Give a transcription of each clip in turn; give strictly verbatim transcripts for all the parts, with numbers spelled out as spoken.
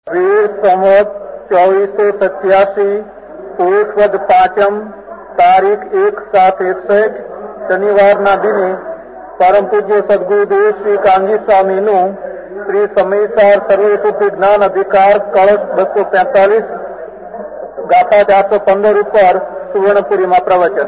વીર સંવત ચોવીસો સત્યાસી પુરુષવદ પાંચમ તારીખ એક સાત એકસઠ શનિવારના દિને પરમ પૂજ્ય સદગુરુદેવ શ્રી કાનજી સ્વામીનું શ્રી સમયસાર સર્વસુખી જ્ઞાન અધિકાર કળશ બસો પેંતાલીસ ગાથા ચારસો પંદર ઉપર સુવર્ણપુરીમાં પ્રવચન.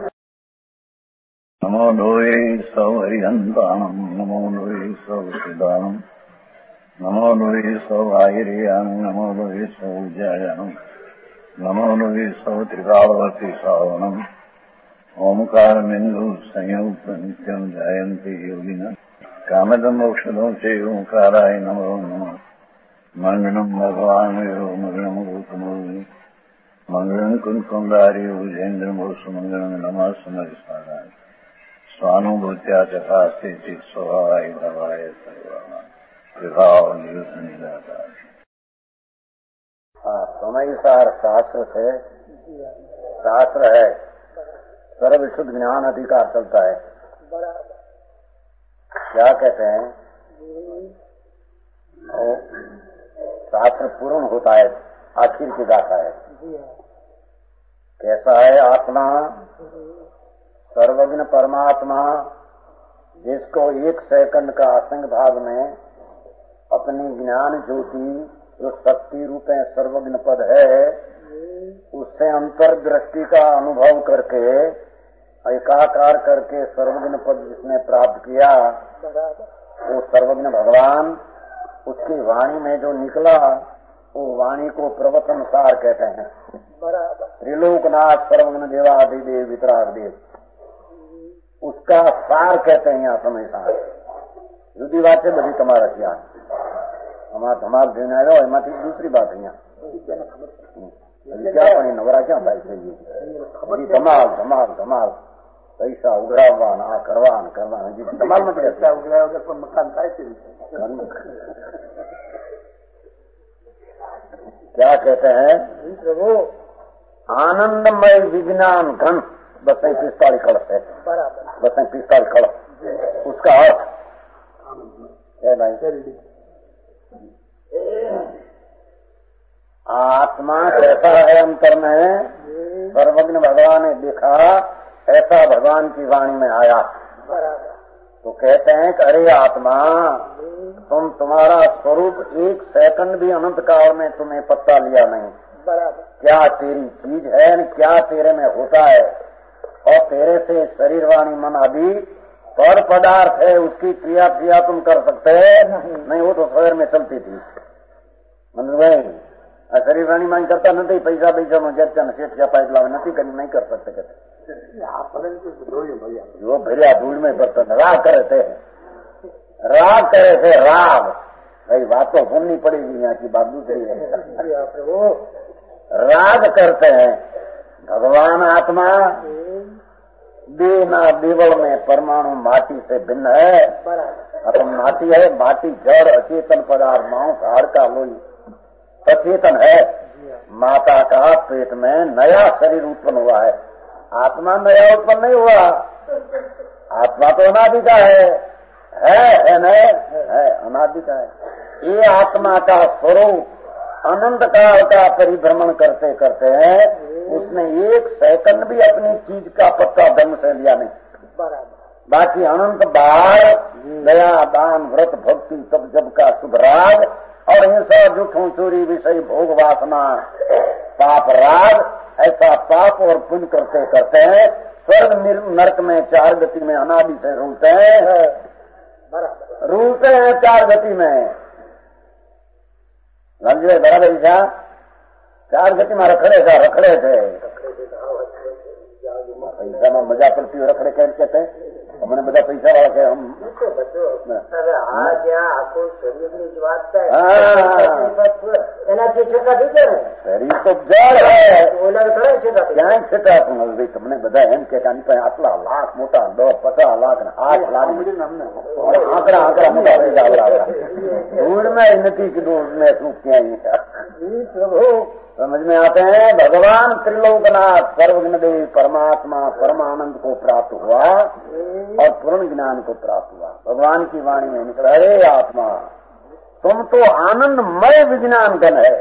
નમો લોહે સૌ હરિહંતાણમ નમો લોહે સૌ સિદ્ધાણમ નમો લોહે સૌ આયર્યાણમ નમો લોહે સૌ જયાણમ નમો લોહે સૌ ત્રિકાળવતી શ્રાવણમ ઓમકાર બિંદુ સંયુક્ત નિત્યમ જયંતિ યોગિના કામદમ મોક્ષદો છે ઓંકારાય નમો નમઃ. મંગળમ ભગવાન મંગળમ ગૌતમોર્મિ મંગળમ કુંકુંડારી ભુજેન્દ્રમો સુમંગળમ નમઃ સમરિસ્મરાય स्वानुभूत्या चकास्ते चित स्वभावाय भवाय सर्वमा विभाव निदाता. समयसार शास्त्र से शास्त्र है, सर्व शुद्ध ज्ञान अधिकार चलता है. क्या कहते हैं? शास्त्र पूर्ण होता है, आखिर की गाथा है. कैसा है आत्मा? सर्वज्ञ परमात्मा, जिसको एक सेकंड का असंग भाग में अपनी ज्ञान ज्योति जो शक्ति रूप सर्वज्ञ पद है, उससे अंतर्दृष्टि का अनुभव करके एकाकार करके सर्वज्ञ पद जिसने प्राप्त किया, वो सर्वज्ञ भगवान उसकी वाणी में जो निकला, वो वाणी को प्रवचन सार कहते हैं. त्रिलोकनाथ सर्वज्ञ देवाधिदेव वितरागदेव, उसका सार कहते हैं. यहाँ समय सार जुदी बात है बड़ी તમારા ત્યાં અમારા ધમાલ જોઈને આવ્યો એમાંથી दूसरी बात અહીંયા क्या પણ નવરા ક્યાં થાય છે? ધમાલ ધમાલ ધમાલ પૈસા ઉઘરાવવા આ કરવા કરવા હજી ધમાલ નથી પૈસા ઉઘરાવ્યા વગર પણ મકાન થાય છે. क्या कहते हैं प्रभु? आनंदमय विज्ञान घन बस पिस्तालीस कलश है. बस पिस्तालीस कलश, उसका अर्थ है भाई. आत्मा कैसा है अंतर में? सर्वज्ञ भगवान ने देखा, ऐसा भगवान की वाणी में आया. तो कहते हैं कि अरे आत्मा, तुम तुम्हारा स्वरूप एक सेकंड भी अनंत काल में तुम्हें पता लिया नहीं. क्या तेरी चीज है, क्या तेरे में होता है, और तेरे से शरीर वाणी मन आदि पर पदार्थ है, उसकी क्रिया क्रिया तुम कर सकते हैं? नहीं, वो तो शरीर में चलती थी. मतलब भाई शरीर वाणी मांग करता नहीं, पैसा पैसा में जब सेठ क्या पाइप लावे नहीं कर नहीं कर सकते. कहते वो भैया धूल में बर्तन राग करे थे, राग करे थे राग. भाई बात तो सुननी पड़ेगी, यहाँ की बात दूसरी है. वो राग करते हैं. भगवान आत्मा देना देवल में परमाणु माटी से भिन्न है. अपन माटी है, माटी जड़ अचेतन पदार्थ मांस हाड़ का लोई अचेतन है. माता का पेट में नया शरीर उत्पन्न हुआ है. आत्मा नया उत्पन्न नहीं हुआ. आत्मा तो अनादि का है, है है न है अनादि का है. ये आत्मा का स्वरूप अनंत काल का परिभ्रमण करते करते हैं, उसने एक सेकंड भी अपनी चीज का पत्ता धर्म से लिया नहीं. बाकी अनंत बार दया दान व्रत भक्ति तब जब का शुभ राग और हिंसा जुठों चोरी विषय भोग वासना पाप राग, ऐसा पाप और पुण्य करते करते हैं स्वर्ग नरक में चार गति में अनादि से रूलते हैं रूलते हैं चार गति में. रामजी बराबर था. चार गति में रखड़े था रखड़े थे पैसा में मजा पड़ती हो रखड़े कह कहते हैं. हमने બધા પૈસા વાળા કે હમ શરીર તો જળ હે, ક્યાંય છતાં પણ હવે તમને બધા એમ કે આટલા લાખ મોટા દસ પચાસ લાખ ને આઠ લાખ આંકડા આંકડા મોટા પૈસા આવડા ધૂળ में નથી કે ધૂળ में શું ક્યાંય પ્રભુ समझ में आते हैं. भगवान त्रिलोकनाथ सर्वज्ञ देव परमात्मा परमानंद को प्राप्त हुआ और पूर्ण ज्ञान को प्राप्त हुआ. भगवान की वाणी में निकला, अरे आत्मा तुम तो आनंदमय विज्ञान घन है।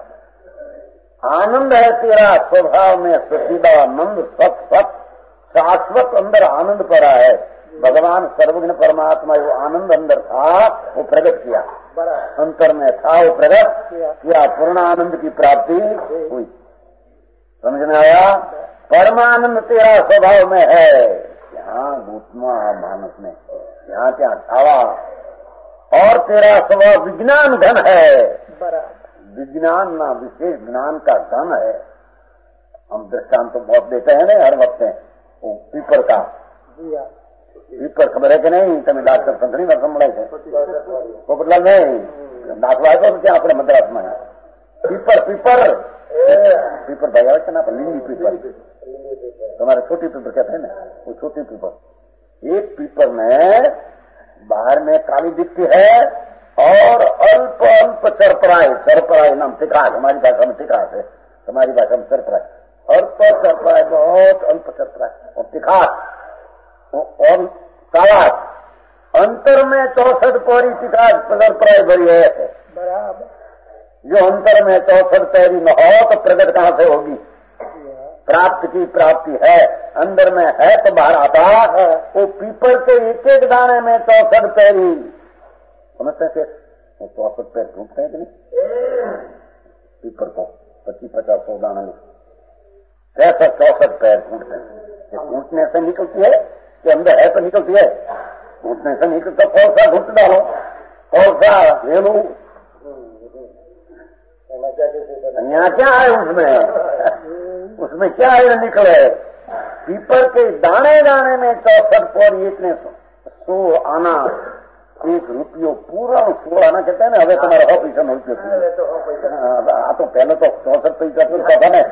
आनंद है तेरा स्वभाव में, सचिदानंद सत सत शाश्वत अंदर आनंद पड़ा है। भगवान सर्वज्ञ परमात्मा जो आनंद अंदर था वो प्रकट किया, अंतर में था वो प्रकट किया, पूर्ण आनंद की प्राप्ति हुई। समझ में आया? परमानंद तेरा स्वभाव में है। यहाँ भूतमा मानस में यहाँ क्या छावा, और तेरा स्वभाव विज्ञान घन है। विज्ञान ना विशेष ज्ञान का धन है। हम दृष्टांत तो बहुत देते हैं ना हर वक्त, वो पीपर का पीपर खबर है कि नहीं? तमें डॉक्टर संतरी में संभला है वो बदला नहीं दाखला है तो क्या अपने मद्रास में पीपर पीपर पीपर भाई क्या ना लिंगी पीपर, तुम्हारे छोटी पीपर कहते हैं ना, वो छोटी पीपर। एक पीपर में बाहर में काली दिखती है और अल्प अल्प चरपराय, चरपराय नाम तिकास, हमारी भाषा में तिकास है, तुम्हारी भाषा में चरपराय, अल्प चरपराय, बहुत अल्प चरपराय और तिकास और कालास, अंतर में चौसठ पौरी तिकास चरपराय भरी है। बराबर। जो अंतर में चौसठ पैरी न हो तो प्रगट कहां से होगी? प्राप्त की प्राप्ति है, अंदर में है तो बाहर आता है। वो पीपर के एक एक दाने में चौसठ पैरी, समझते हैं? वो चौसठ पैर टूटते हैं कि नहीं? पीपर को पच्चीस पचास सौ दाना कैसा चौसठ पैर टूटते हैं? टूटने से निकलती है कि अंदर है तो निकलती है? टूटने से निकलता। कौन सा घुट डालो, कौन सा ले लू, यहाँ क्या है उसमें? उसमें क्या है निकले? पीपर के दाने दाने में चौसठ पौर इतने सो आना, एक रुपयो पूरा सो आना कहते हैं ना। हमें तुम्हारा हो पैसा रुपये आ तो पहले तो चौसठ पैसा तो पता नहीं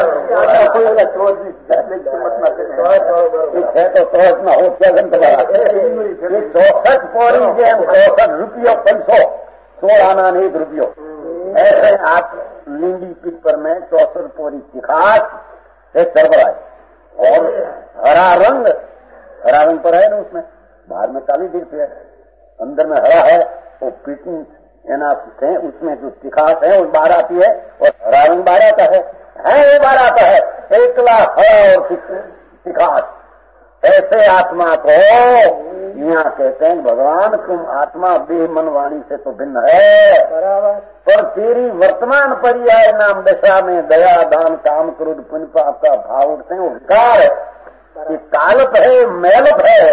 है तो चौसठ ना हो क्या दिन तुम्हारा चौसठ पौरी जेम चौसठ रुपयो पैसो सो आना नहीं एक रुपयो। ऐसे आप लिंगी पीपर में चौसठ पोरी तिखास एक सरबराह और हरा रंग, हरा रंग पर है ना, उसमें बाहर में काली दिखती है, अंदर में हरा है। वो पीटिंग है उसमें जो तिखास है वो बाहर आती है और हरा रंग बाहर आता है, है वो बाहर आता है, एकला हरा और तिखास। ऐसे आत्मा को यहाँ कहते हैं भगवान तुम आत्मा देह मन वाणी से तो भिन्न है, बराबर, पर तेरी वर्तमान पर्याय नाम दशा में दया दान काम क्रोध पुण्य पाप का भाव उठते हैं, वो विकार है, कालप है, मैलप है।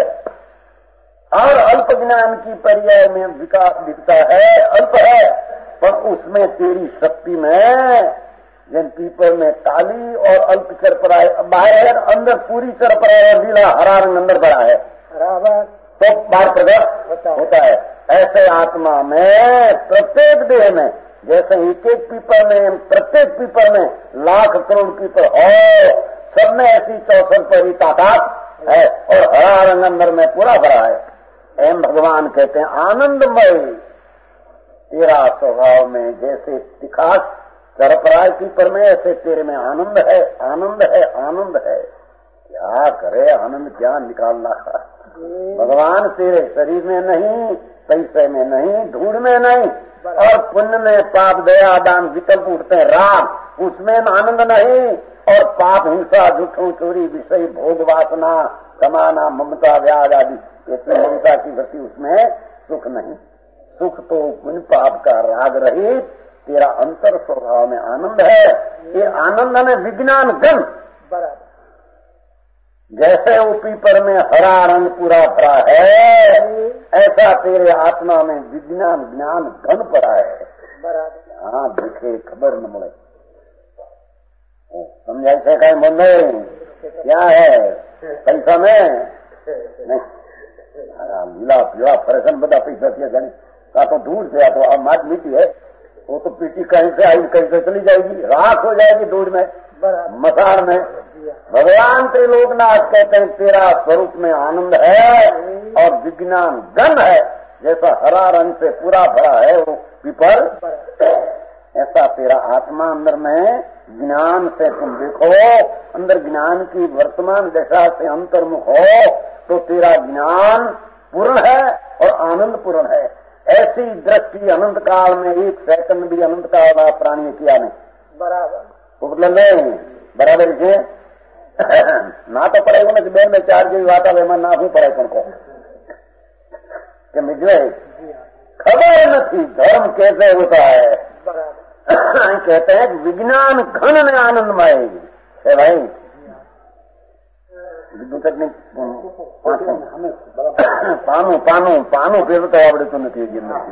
और अल्प ज्ञान की पर्याय में विकास दिखता है, अल्प है, पर उसमें तेरी शक्ति में जिन पीपर में काली और अल्प चरपराय बाहर है, अंदर पूरी चरपराय और नीला हरा रंग अंदर भरा है, बराबर, तो बाहर प्रकट होता है। ऐसे आत्मा में प्रत्येक देह में जैसे एक एक पीपर में, प्रत्येक पीपर में लाख करोड़ पीपर हो, सब में ऐसी चौसठ परी ताकत है और हरा रंग अंदर में पूरा भरा है। एम भगवान कहते हैं आनंदमय तेरा स्वभाव में जैसे तिखास चरपराय पीपर में, ऐसे तेरे में आनंद है, आनंद है, आनंद है। क्या करे आनंद क्या निकालना? भगवान तेरे शरीर में नहीं, पैसे में नहीं, धूल में नहीं, और पुण्य में पाप दया दान विकल्प उठते हैं राम, उसमें आनंद नहीं। और पाप हिंसा झूठों चोरी विषय भोग वासना कमाना ममता व्याज आदि ऐसी ममता की वृत्ति, उसमें सुख नहीं। सुख तो पुण्य पाप का राग रहित तेरा अंतर स्वभाव में आनंद है। ये आनंद में विज्ञान गण, बराबर, जैसे वो पीपर में हरा रंग पूरा भरा है, ऐसा तेरे आत्मा में विज्ञान ज्ञान घन पड़ा है, बराबर। हाँ दिखे खबर न मिले, समझाई से कहीं मुंडे क्या है पैसा में नहीं, लीला पीला फरेशन बदा पैसा किया जाने का तो दूर से आ तो अब मात मीठी है, वो तो पीटी कहीं से आई कहीं से चली जाएगी, राख हो जाएगी दूर में मसार में। भगवान त्रिलोकनाथ कहते हैं तेरा स्वरूप में आनंद है और विज्ञान गण है, जैसा हरा रंग से पूरा भरा है वो पीपर, ऐसा तेरा आत्मा अंदर में ज्ञान से तुम देखो, अंदर ज्ञान की वर्तमान दशा से अंतर्मुख हो तो तेरा ज्ञान पूर्ण है और आनंद पूर्ण है। ऐसी दृष्टि अनंत काल में एक सेकंड भी अनंत काल का प्राणी किया नहीं। बराबर उपलब्ध नहीं बराबर છે ના તો પડે એવું નથી બેન મેં ચાર જેવી વાત આવે એમાં ના શું પડે પણ કહો કે मुझे खबर नहीं धर्म कैसे होता है। कहते हैं विज्ञान घन में आनंदमय है भाई। पानु पानु पानु फेरता आवड़તું નથી હજી નથી।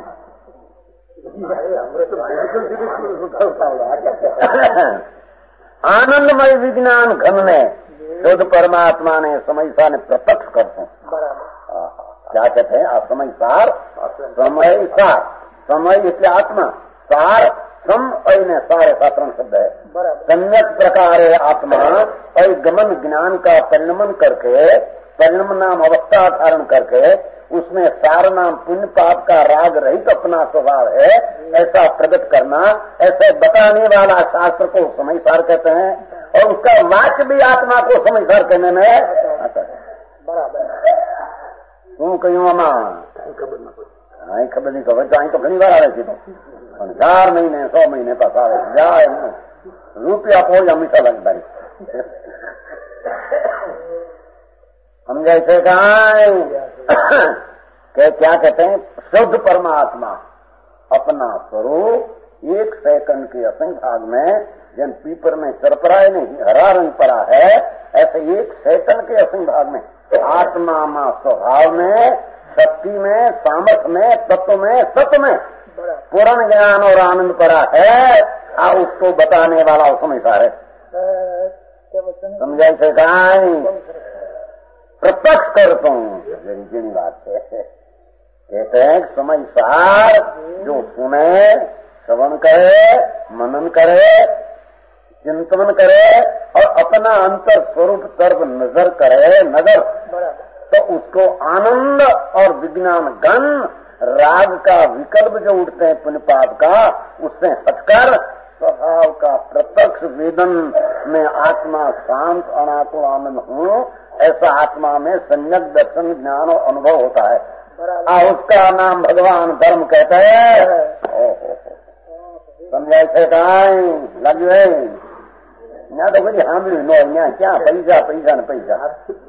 आनंदमय विज्ञान घन ने शुद्ध परमात्मा ने समय सार ने प्रत्यक्ष करते हैं। क्या कहते हैं असमय सार समय सार समय એટલે આત્મા સાર સમ અને સારે સાત્રણ शब्द है। सम्यक प्रकार आत्मा और गमन ज्ञान का परिणमन करके परिणम नाम अवस्था धारण करके उसमें सार नाम पुण्य पाप का राग रहित अपना स्वभाव है ऐसा प्रकट करना ऐसे बताने वाला शास्त्र को समय सार कहते हैं और उसका वाक्य भी आत्मा को समय सार कहने में आता है। बराबर हूँ कहूँ आमा आई खबर नहीं खबर आई तो घनी बार आवे थी तो चार महीने सौ महीने पास आवे जाए रुपया को हमेशा लगता है हम जैसे कहा क्या कहते हैं शुद्ध परमात्मा अपना स्वरूप एक सेकंड के असंख्य भाग में जन पीपर में चरपराए नहीं हरा रंग पड़ा है ऐसे एक सेकंड के असंख्य भाग में आत्मा में स्वभाव में शक्ति में सामर्थ्य में तत्व में सत्य में पूर्ण ज्ञान और आनंद पड़ा है आ उसको बताने वाला उसमें सारे समझाई से कहा प्रत्यक्ष करता हूँ जरी बात है। कहते हैं समय सार जो सुने श्रवण करे मनन करे चिंतन करे और अपना अंतर स्वरूप तरफ नजर करे नजर तो उसको आनंद और विज्ञान गण राग का विकल्प जो उठते हैं पुण्य पाप का उससे हटकर स्वभाव का प्रत्यक्ष वेदन में आत्मा शांत अनाकुल आनंद हूँ ऐसा आत्मा में सम्यक दर्शन ज्ञान और अनुभव होता है। आ उसका नाम भगवान धर्म कहते हैं। समझाए थे कहीं लग गए यहाँ तो बड़ी हामिल नो यहाँ क्या पैसा पैसा न पैसा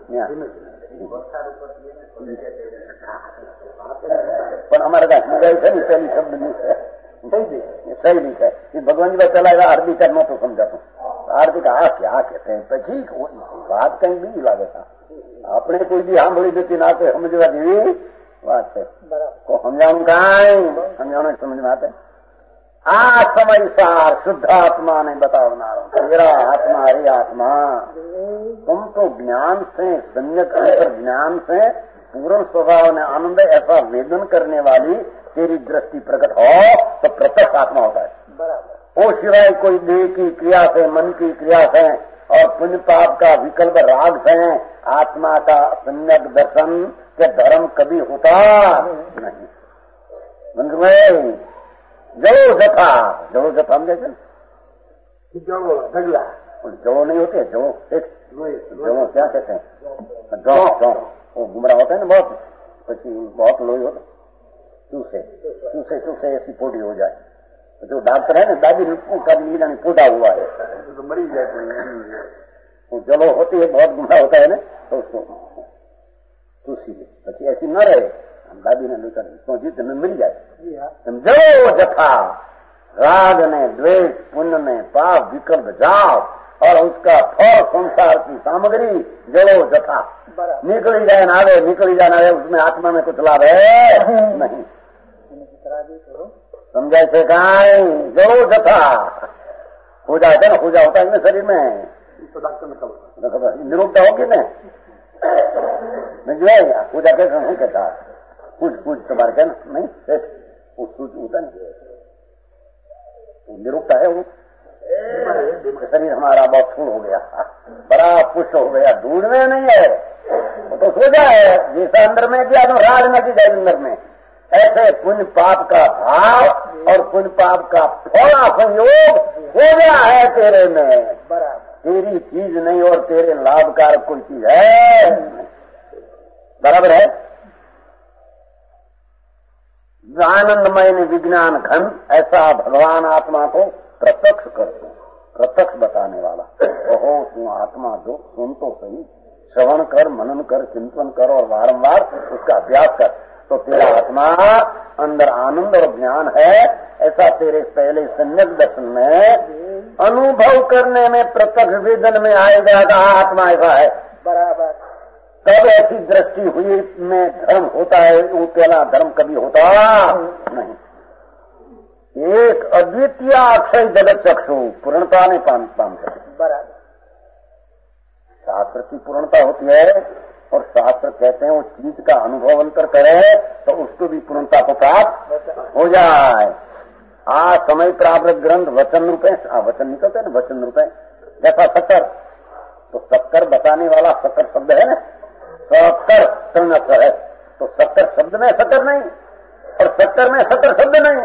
पर हमारे पास मजा है नहीं पहली शब्द नहीं सही नहीं है कि भगवान जी का चलाएगा आरती करना तो समझा तो आरती का आ क्या कहते हैं तो ठीक बात कहीं भी लागे था अपने कोई भी हम बड़ी देती ना तो समझवा दी बात है को समझाऊं कहा समझाने समझ में आते आ समय सार शुद्ध आत्मा ने बतावना तेरा आत्मा अरे आत्मा तुम तो ज्ञान से सम्यक अंतर ज्ञान से पूर्ण स्वभाव ने आनंद ऐसा वेदन करने वाली तेरी दृष्टि प्रकट हो तो प्रत्यक्ष आत्मा होता है। बराबर वो सिवाय कोई देह की क्रिया से मन की क्रिया से और पुण्य पाप का विकल्प राग से आत्मा का सम्यक दर्शन के धर्म कभी होता नहीं। मंत्र जड़ो जथा जड़ो जथा हम जैसे जड़ो ढगला जड़ो नहीं होते जड़ो जड़ो क्या कहते हैं जौ जौ वो गुमराह होता है ना बहुत पची बहुत लोई होता चूसे चूसे चूसे ऐसी पोटी हो जाए तो जो डॉक्टर है ना दादी का नीला पोटा हुआ है तो मरी जाए तो जलो होती है बहुत गुमराह होता है ना तो उसको चूसी पची ऐसी न रहे दादी ने लेकर तो जीत में मिल जाए जलो जथा राग ने द्वेष पुण्य ने पाप विकल्प जाओ और उसका फल संसार की सामग्री जड़ो जथा निकली जाए ना आवे निकली जाए ना आवे उसमें आत्मा में कुछ लाभ है नहीं। समझाए से कहा जड़ो जथा हो जाए ना पूजा होता है शरीर में निरुक्ता होगी ना जाएगा पूजा कैसे नहीं कहता कुछ कुछ तुम्हारे कहना नहीं कुछ होता नहीं निरुक्ता है वो शरीर हमारा बहुत फूल हो गया बड़ा पुष्ट हो गया ढूंढने नहीं है वो तो सोचा है जैसा अंदर में किया तो राज नदी जाए अंदर में ऐसे पुण्य पाप का भाव और पुण्य पाप का थोड़ा संयोग हो गया है तेरे में बराबर तेरी चीज नहीं और तेरे लाभकारक कोई चीज है बराबर है। आनंदमय ने विज्ञान घन, ऐसा भगवान आत्मा को प्रत्यक्ष कर दो, प्रत्यक्ष बताने वाला। ओहो तू आत्मा जो सुन तो सही, श्रवण कर, मनन कर, चिंतन कर और बारंबार उसका अभ्यास कर, तो तेरा आत्मा अंदर आनंद और ज्ञान है। ऐसा तेरे पहले सम्यक दर्शन में अनुभव करने में, प्रत्यक्ष वेदन में आएगा कि आत्मा ऐसा है। बराबर। तब ऐसी दृष्टि हुई में धर्म होता है, वो पहला धर्म कभी होता नहीं। एक अद्वितीय अक्षय जगत चक्षु पूर्णता ने पान पान कर। बराबर। शास्त्र की पूर्णता होती है और शास्त्र कहते हैं वो चीज का अनुभव अंतर करे तो उसको भी पूर्णता को प्राप्त हो जाए। आज समय प्राप्त ग्रंथ वचन रूपे, वचन निकलते हैं ना, वचन रूपे। जैसा शक्कर, तो शक्कर बताने वाला शक्कर शब्द है ना, शक्कर संगत है, तो शक्कर शब्द में शक्कर नहीं और शक्कर में शक्कर शब्द नहीं।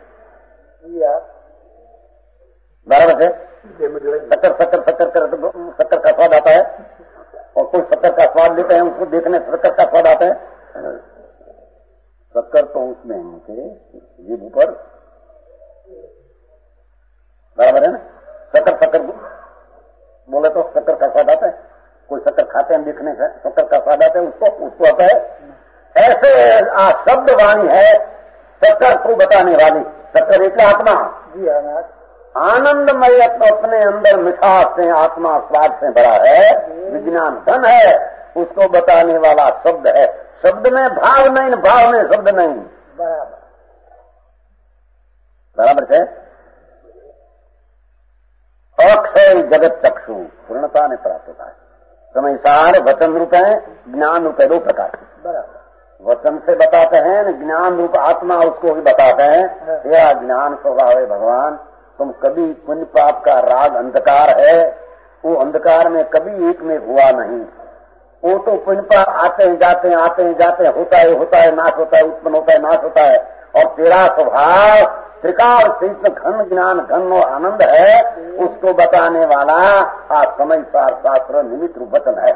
बराबर है। शक्कर शक्कर शक्कर कर शक्कर का स्वाद आता है और कोई शक्कर का स्वाद लेते हैं, उसको देखने शक्कर का स्वाद आता है। शक्कर तो उसमें उनके जीभ पर, बराबर है ना। शक्कर शक्कर बोले तो शक्कर का स्वाद आता है, कोई शक्कर खाते हैं देखने से शक्कर का स्वाद आता है, उसको उसको आता है। ऐसे आ शब्द वाणी है शक्कर को बताने वाली। शक्कर एक आत्मा जी हाँ, आनंदमय अपने अंदर मिठास से, आत्मा स्वाद से भरा है, विज्ञान धन है, उसको बताने वाला शब्द है। शब्द में भाव नहीं, भाव में शब्द नहीं। बराबर। बराबर है। अक्षय जगत चक्षु पूर्णता ने प्राप्त होता है। समय सार वचन रूप है, ज्ञान रूप है, दो प्रकार के। बराबर। वचन से बताते हैं, ज्ञान रूप आत्मा उसको भी बताते हैं। तेरा ज्ञान स्वभाव है भगवान, तुम कभी पुण्य पाप का राग अंधकार है, वो अंधकार में कभी एक में हुआ नहीं। वो तो पुण्य पाप आते हैं जाते हैं, आते हैं जाते हैं, होता है होता है, नाश होता है, उत्पन्न होता है, नाश होता है। और तेरा स्वभाव त्रिकाल शीत घन ज्ञान घन और आनंद है, उसको बताने वाला आज समय सार शास्त्र निमित्त रूप वचन है।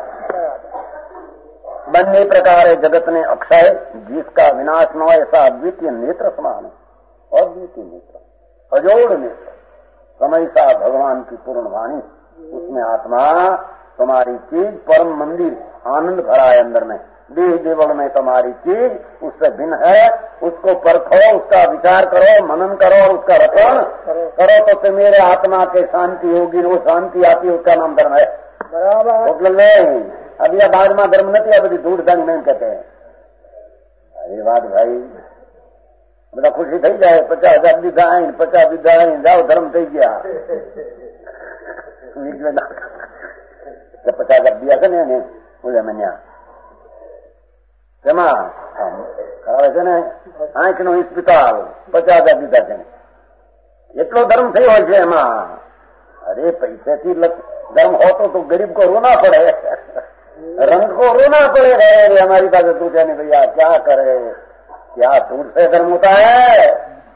बन्ने प्रकार जगत ने अक्षय, जिसका विनाश न हो, ऐसा अद्वितीय नेत्र समान है। अद्वितीय नेत्र, अजोड़ नेत्र, समय सा भगवान की पूर्ण वाणी, उसमें आत्मा तुम्हारी चीज परम मंदिर आनंद भरा है अंदर में। देह देवल में तुम्हारी चीज उससे भिन्न है, उसको परखो, उसका विचार करो, मनन करो और उसका रटन करो, तो फिर मेरे आत्मा के शांति होगी। वो शांति आती है, उसका नाम धर्म है। बराबर। मतलब नहीं अभी आ बाद में धर्म नहीं, बધી धूड़ दंग नहीं कहते हैं। अरे बात भाई બધા ખુશી થઈ જાય, પચાસ હજાર દીધા આઈ, પચાસ દીધા આઈ, જાઓ ધર્મ થઈ ગયા। પચાસ હજાર દિયા છે ને એને બોલે મન્યા તેમાં કરાવે છે ને આંખ નો હોસ્પિટલ પચાસ હજાર દીધા છે, એટલો ધર્મ થયો હોય છે એમાં। અરે પૈસાથી धर्म हो तो, तो गरीब को रोना पड़े, रंग को रोना पड़े। अरे हमारी बात तू क्या नहीं भैया, क्या करे, क्या दूर से धर्म होता है।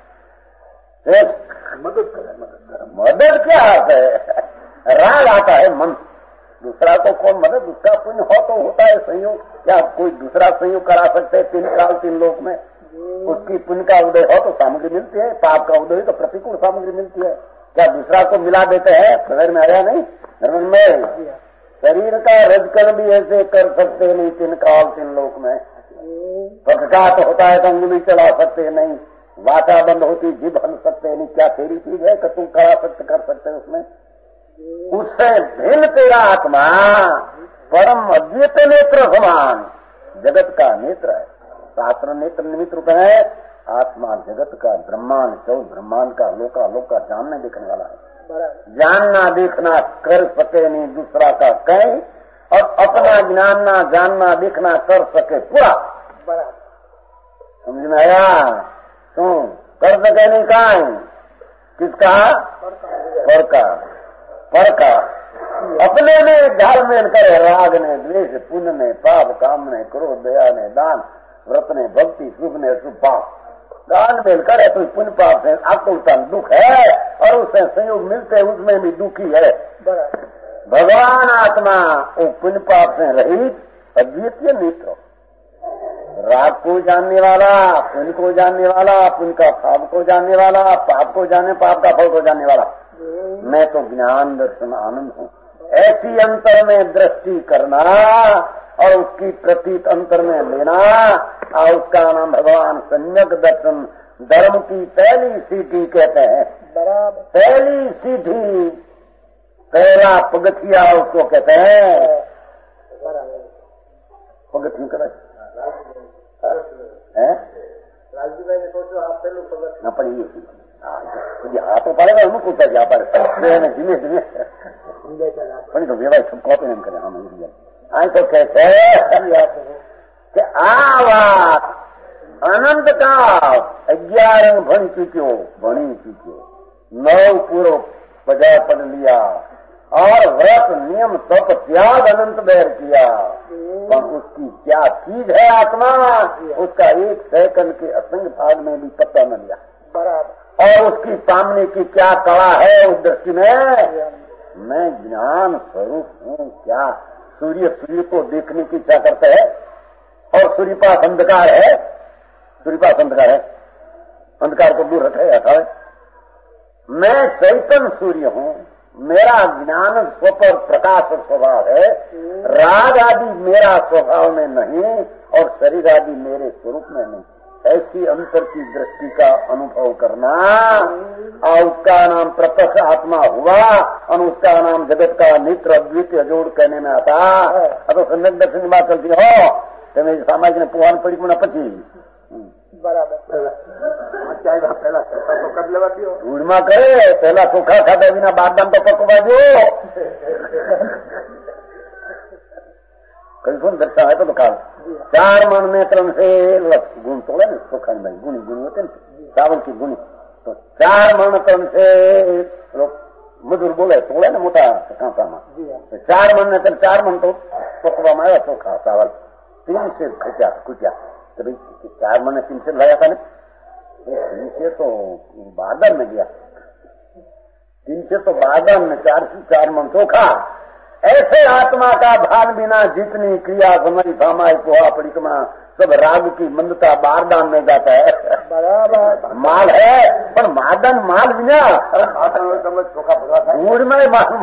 मदद करे, मदद करे, मदद क्या आता है, राग आता है मन। दूसरा को कौन मदद, उसका पुण्य हो तो होता है संयोग। क्या कोई दूसरा संयोग करा सकते हैं तीन काल तीन लोक में? उसकी पुण्य का उदय हो तो सामग्री मिलती है, पाप का उदय तो प्रतिकूल सामग्री मिलती है। क्या दूसरा को मिला देते हैं? शरीर में आया नहीं, धर्म में शरीर का रजकन भी ऐसे कर सकते नहीं तीन काल तीन लोक में। पक्षघात होता है तो अंगुली चला सकते नहीं, वाचा बंद होती जीभ हल सकते नहीं। क्या तेरी चीज है कि तुम करा सकते कर सकते उसमें? उससे भिन्न तेरा आत्मा परम अद्वित नेत्र समान जगत का नेत्र है। शास्त्र नेत्र निमित्त रूप है, आत्मा जगत का ब्रह्मांड चौथ ब्रह्मांड का लोका लोक का जानने देखने वाला है। जानना देखना कर सके नहीं दूसरा का कहीं, और अपना जानना जानना देखना कर सके पूरा। समझ में आया? क्यों कर सके नहीं कहीं? किसका? पर का, पर का अपने में झालमेल करे, राग ने द्वेष, पुण्य ने पाप, काम ने क्रोध, दया ने दान, व्रत ने भक्ति, शुभ ने शुभ पाप, दान मेल करे तो पुण्य पाप से आपको दुख है और उससे संयोग मिलते उसमें भी दुखी है। भगवान आत्मा वो पुण्य पाप से रहित अद्वितीय नेत्र, राग को जानने वाला, पुण्य को जानने वाला, पुण्य का पाप को जानने वाला, पाप को जाने पाप का फल को जानने वाला। मैं तो ज्ञान दर्शन आनंद हूँ। ऐसी अंतर में दृष्टि करना और उसकी प्रतीत अंतर में लेना, और उसका नाम भगवान सम्यक दर्शन, धर्म की पहली सीढ़ी कहते हैं। बराबर, पहली सीढ़ी, पहला पगथिया उसको कहते हैं। पगथी कर राजू भाई ने सोचो आप पहले पगथ न पड़ी हाथों पड़ेगा उन्हें पूछा जा पर धीमे धीमे पण तो व्यवहार सब कॉपी नहीं करे। हम आई तो कहते कि आ बात अनंत का अग्यारह भण चुक्यो भणी चुक्यो, नौ पूर्व पजा पढ़ लिया और व्रत नियम तप त्याग अनंत बैर किया, पर उसकी क्या चीज है आत्मा, उसका एक सेकंड के असंग भाग में भी पता न लिया। बराबर, और उसकी सामने की क्या कला है उस दृष्टि में। मैं ज्ञान स्वरूप हूँ। क्या सूर्य सूर्य को देखने की इच्छा करता है और सूर्य पास अंधकार है, सूर्य पास अंधकार है, अंधकार को दूर रखे हटाए। मैं चैतन्य सूर्य हूँ, मेरा ज्ञान स्वपर प्रकाश स्वभाव है, राग आदि मेरा स्वभाव में नहीं और शरीर आदि मेरे स्वरूप में नहीं। ऐसी अंतर की दृष्टि का अनुभव करना, और उसका नाम प्रत्यक्ष आत्मा हुआ और उसका नाम जगत का नित्र अद्वितीय जोड़ कहने में आता। अब सम्यक दर्शन की बात चलती हो तो मेरी सामाजिक ने पुहान पड़ी गुना पची। बराबर, पहला तो कर लेवाती हो गुड़मा करे, पहला सूखा खाते बिना बादाम तो पकवा दो। कई सुन दर्शन है तो काल चार मन में त्रम से गुण तोड़े ना, सूखा नहीं गुणी गुणी होते ना, चावल की गुणी तो चार मन त्रम से मधुर बोले तोड़े ना मोटा कांसा में, चार मन में चार मन तो पकवा में आया सूखा चावल, तीन से खचा कुचा तो भाई चार मन तीन से लगाया था ना, तीन से तो बादल में गया, तीन से तो बादल में, चार से चार मन चोखा। ऐसे आत्मा का भान बिना जितनी क्रिया समझ सामाई पोहा परिक्रमा सब राग की मंदता बारदान में जाता है। बराबर, माल है पर मादन माल बिना मूड में माल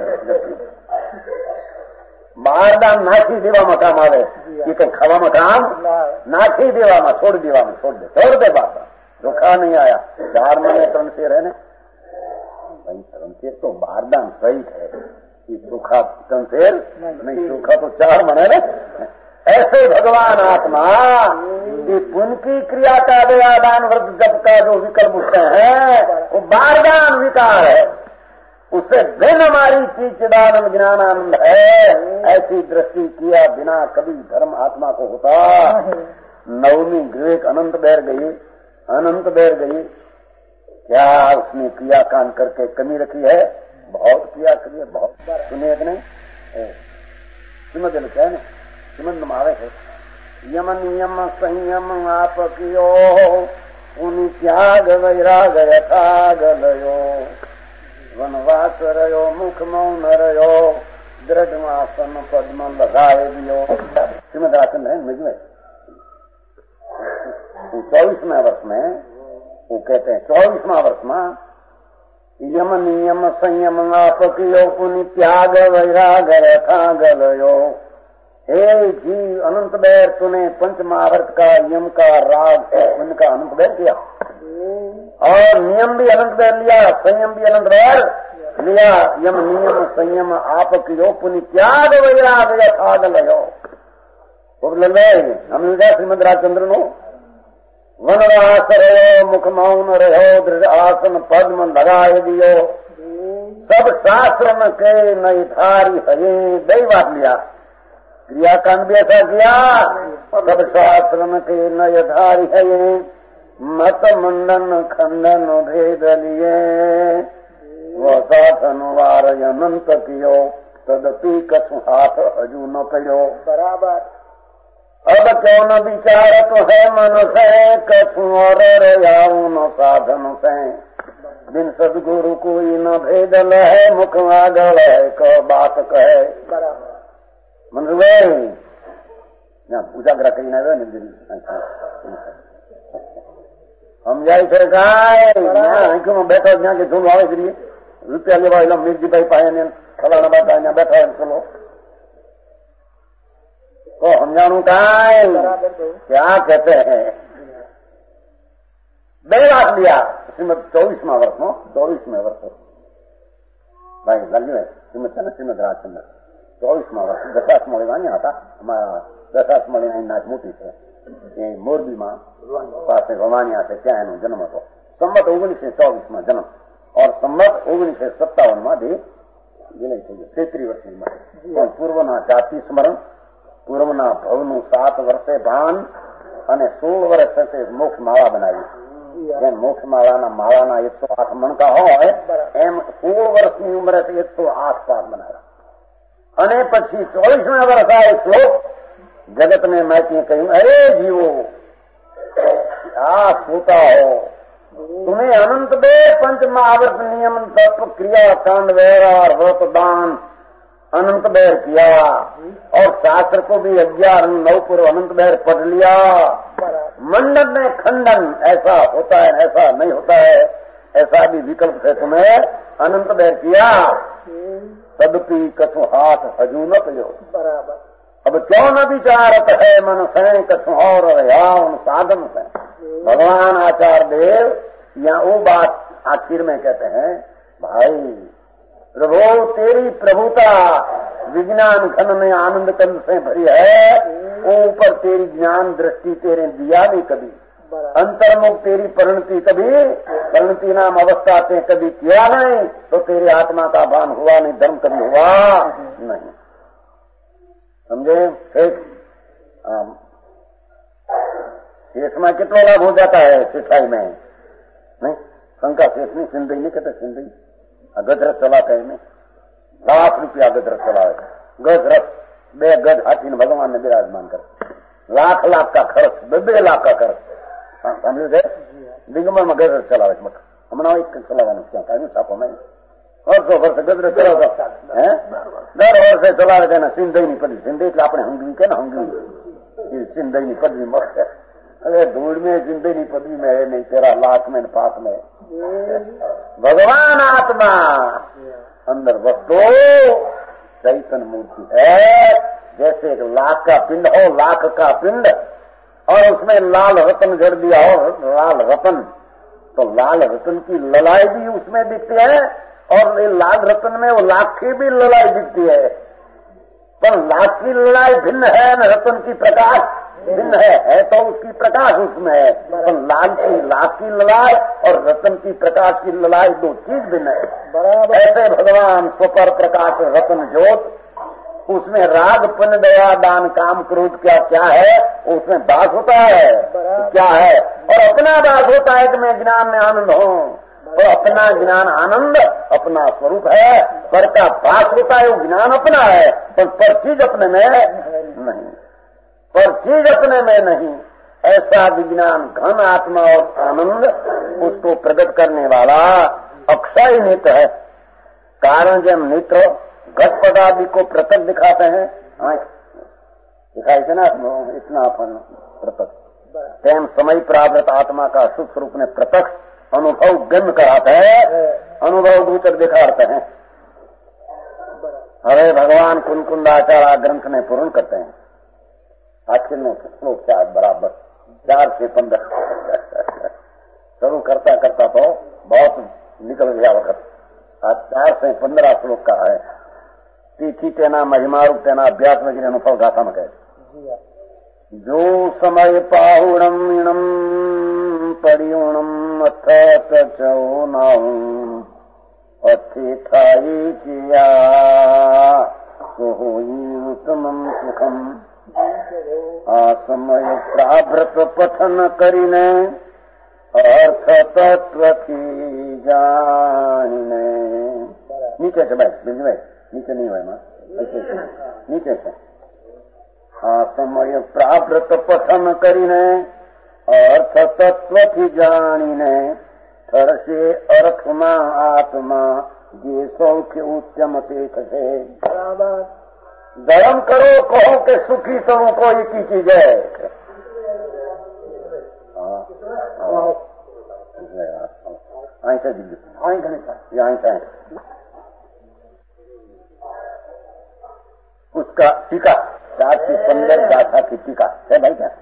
बारदान नाखी देवा में काम आवे, ये कहीं खावा में काम नाखी देवा में छोड़ देवा में छोड़ दे छोड़ दे बाबा, धोखा नहीं आया। चार महीने तरण से रहने भाई, तरण से तो बारदान सही है, सूखा कंसेर नहीं, सूखा तो चार मने ना। ऐसे भगवान आत्मा ये पुण्य की क्रिया का दया दान व्रत जप का जो विकल्प उठते हैं वो बारदान विकार है, उससे भिन्न हमारी चीज चिदानंद ज्ञानानंद है। ऐसी दृष्टि किया बिना कभी धर्म आत्मा को होता। नवमी विवेक अनंत बैर गई, अनंत बैर गई, क्या उसने क्रिया कांड करके कमी रखी है? बहुत किया करिए, बहुत बार सुने कि नहीं। श्रीमद लिखा है ना, श्रीमद नमावे है, यम नियम संयम आप कियो उनि त्याग वैराग यथाग लयो, वनवास रयो मुख मौन रयो, दृढ़ आसन पद्म लगाए दियो। श्रीमद आसन है मिज में चौबीसवें वर्ष में वो कहते हैं, चौबीसवां वर्ष में यम नियम संयम आप कियो पुनि त्याग वैराग रखा गलयो। हे जीव अनंत बैर तूने पंच महावर्त का यम का राग पुण्य का अनंत बैर किया और नियम भी अनंत बैर लिया, संयम भी अनंत बैर लिया। यम नियम संयम आप कियो पुनि त्याग वैराग रखा गलयो। हम श्रीमद राजचंद्र नो वनवास रहो मुख मौन रहो, दृढ़ आसन पद्म लगाए दियो, सब शास्त्र में के नई थारी है दैवात लिया। क्रियाकांड भी ऐसा किया, सब शास्त्र में के नय धारी है, मत मुंडन खंडन भेद लिए, वह साधन वार अनंत कियो, तदपि कसु हाथ अजू न पड़ो। बराबर, अब क्यों न विचारत है मन से, कछु और रयाऊ न साधन से, बिन सदगुरु कोई न भेदल है, मुख आगल है क बात कहे। मन ઉજાગરા કરીને આવ્યો ને સમજાય છે કાંઈ આંખોમાં બેઠો જ્યાં કે ધૂમ આવે જઈએ રૂપિયા લેવા એટલે મીરજીભાઈ પાસે ને ફલાણા બાટા અહીંયા બેઠા હોય ચલો તો સમજાણું કાંઈ ક્યાં કહેતે હૈ બે લાખ लिया શ્રીમદ ચોવીસમાં વર્ષનો ચોવીસમાં વર્ષો ભાઈ લાગ્યું શ્રીમદ છે ને શ્રીમદ રાજચંદ્ર ચોવીસમાં વર્ષ દશાસ મળી વાંચ્યા હતા અમારા દશાસ મળી અહીં નાચ મોટી છે એ મોરબીમાં પાસે વવાનિયા છે ત્યાં એનો જન્મ હતો સંમત ઓગણીસો ચોવીસમાં જન્મ और સંમત ઓગણીસો સત્તાવન માં બે વિલય થઈ ગયો તેત્રીસ વર્ષની ઉંમરે પણ પૂર્વના જાતિ સ્મરણ પૂર્વના ભવનું સાત વર્ષે ભાન અને સોળ વર્ષ થશે મોક્ષ માળા બનાવી જેમ મોક્ષ માળાના માળાના એકસો આઠ મણકા હોય એમ સોળ વર્ષની ઉંમરે એકસો આઠ પાક બનાવ્યા અને પછી ચોવીસમાં વર્ષ આ શ્લોક જગતને માહિતી કહ્યું અરે જીવો આ સોતા હો तुम्हें अनंत दे पंच महाव्रत नियम तप क्रिया कांड व्यवहार व्रत दान अनंत बैर किया और शास्त्र को भी ग्यारह नौ पूर्व अनंत बैर पढ़ लिया मंडन में खंडन ऐसा होता है ऐसा नहीं होता है ऐसा भी विकल्प से तुम्हें अनंत बैर किया तदपि कछु हाथ हजू न कहो बराबर अब क्यों न विचारत है मन से कछु और यावन साधन से भगवान आचार्य देव यहाँ वो बात आखिर में कहते हैं भाई प्रभु तेरी प्रभुता विज्ञान घन में आनंद कंद से भरी है वो ऊपर तेरी ज्ञान दृष्टि तेरे दिया नहीं कभी अंतर्मुख तेरी परिणति कभी परिणति नाम अवस्था से कभी किया नहीं तो तेरी आत्मा का भान हुआ नहीं धर्म कभी हुआ नहीं समझे एक शेष में कितना लाभ हो जाता है सिखाई में नहीं शंका शेष नहीं सिंधी नहीं कहते सिंधी गजरथ चलाते हैं लाख रुपया गजरथ चलावे गजरथ बे गज हाथी ने भगवान ने विराजमान कर लाख लाख का खर्च बे लाख का खर्च समझे थे दिगंबर में गजरथ चलावे हमने एक चलावा क्या कहीं छापो नहीं वर्षो वर्ष गजरथ चलावता है दर वर्षे चलावे देना सिंधी नहीं पदवी सिंधी એટલે આપણે હંગવી કે ના હંગવી सिंधी ની पदवी મળશે अरे धूल में जिंदगी पदवी में है नहीं तेरा लाख में पास में भगवान आत्मा अंदर वस्तो चैतन्य मूर्ति है जैसे एक लाख का पिंड हो लाख का पिंड और उसमें लाल रतन जड़ दिया हो लाल रतन तो लाल रतन की ललाई भी उसमें दिखती है और ये लाल रतन में वो लाख की भी ललाई दिखती है पर लाख की ललाई भिन्न है न रतन की प्रकाश भिन्न है, है तो उसकी प्रकाश उसमें है तो लाल की लाख की ललाई और रतन की प्रकाश की ललाई दो चीज भिन्न है। ऐसे भगवान स्वपर प्रकाश रतन ज्योत उसमें राग पुण्य दया दान काम क्रोध क्या क्या है उसमें बास होता है क्या है और अपना बास होता है कि मैं ज्ञान में आनंद हूँ तो अपना ज्ञान आनंद अपना स्वरूप है पर का बास होता है वो ज्ञान अपना है पर पर चीज अपने में नहीं पर चीज अपने में नहीं ऐसा विज्ञान घन आत्मा और आनंद उसको प्रकट करने वाला अक्षय नित्य है कारण जब नित्य घट पदादि को प्रकट दिखाते हैं दिखाई थे ना इतना अपन प्रकट तेम समय प्रावृत आत्मा का सुख स्वरूप ने प्रत्यक्ष अनुभव गम्य कराते हैं अनुभव दूचक दिखाते हैं। अरे भगवान कुंकुंदाचार्य ग्रंथ में पूर्ण करते हैं आखिर में श्लोक चार बराबर चार से पंद्रह शुरू करता करता तो बहुत निकल गया वक्त आज चार से पंद्रह श्लोक का है तीखी तेना महिमारू तेना अभ्यास में अनुभव गाथा में कहे जो समय पाहुणम इणम परिणम अथ तचो नाऊं अच्छी थाई किया तो होई उत्तमम सुखम आ समय प्राभृत पठन करीने अर्थ तत्व की जाने नीचे से भाई बिल्कुल भाई नीचे नहीं हुआ मां नीचे से आ समय प्राभृत पठन करीने अर्थ तत्व की जानीने थरसे अर्थमा आत्मा जे सौख्य उच्चम ते थશે धर्म करो कहो कि सुखी समूह को एक ही चीज है। उसका टीका सात की सुंदर गाथा की टीका है भाई क्या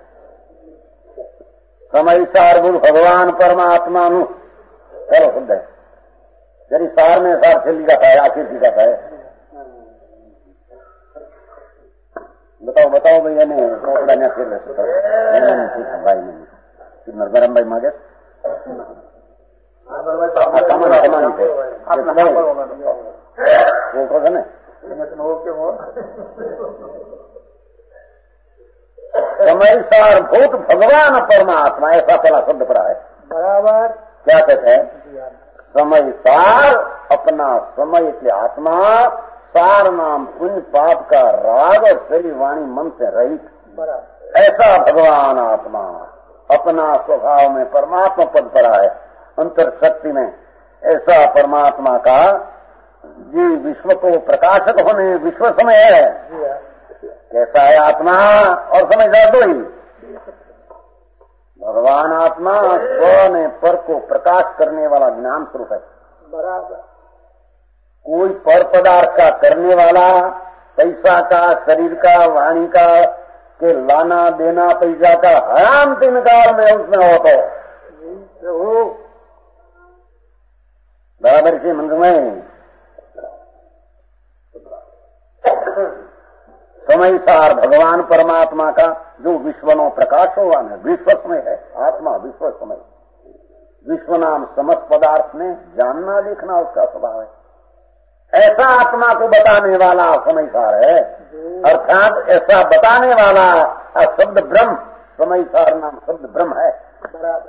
समय सार गुरु भगवान परमात्मा नु चलो शुद्ध है जरी सार में सार छेली का था आखिर की का था। बताओ बताओ भैया ने कपड़ा ने फिर भाई ने नरबरम भाई मागे समय सार भूत भगवान परमात्मा ऐसा पहला शब्द पड़ा है बराबर। क्या कहते हैं समय सार अपना समय के आत्मा सार नाम पुण्य पाप का राग और शरीर वाणी मन से रहित ऐसा भगवान आत्मा अपना स्वभाव में परमात्मा पद पड़ा है अंतर शक्ति में। ऐसा परमात्मा का जी विश्व को प्रकाशक होने विश्व समय है। कैसा है आत्मा और समझदार दो ही। भगवान आत्मा स्व ने पर को प्रकाश करने वाला ज्ञान स्वरूप है बराबर। कोई पर पदार्थ का करने वाला पैसा का शरीर का वाणी का के लाना देना पैसा का हराम तीन काल में उसमें हो तो बराबर से मंत्र में समय सार भगवान परमात्मा का जो विश्वनो प्रकाशोवान है विश्वसमय है आत्मा विश्वसमय। विश्व नाम समस्त पदार्थ में जानना लिखना उसका स्वभाव है। ऐसा आत्मा को बताने वाला समय सार है अर्थात ऐसा बताने वाला शब्द ब्रह्म समय सार नाम शब्द ब्रह्म है बराबर।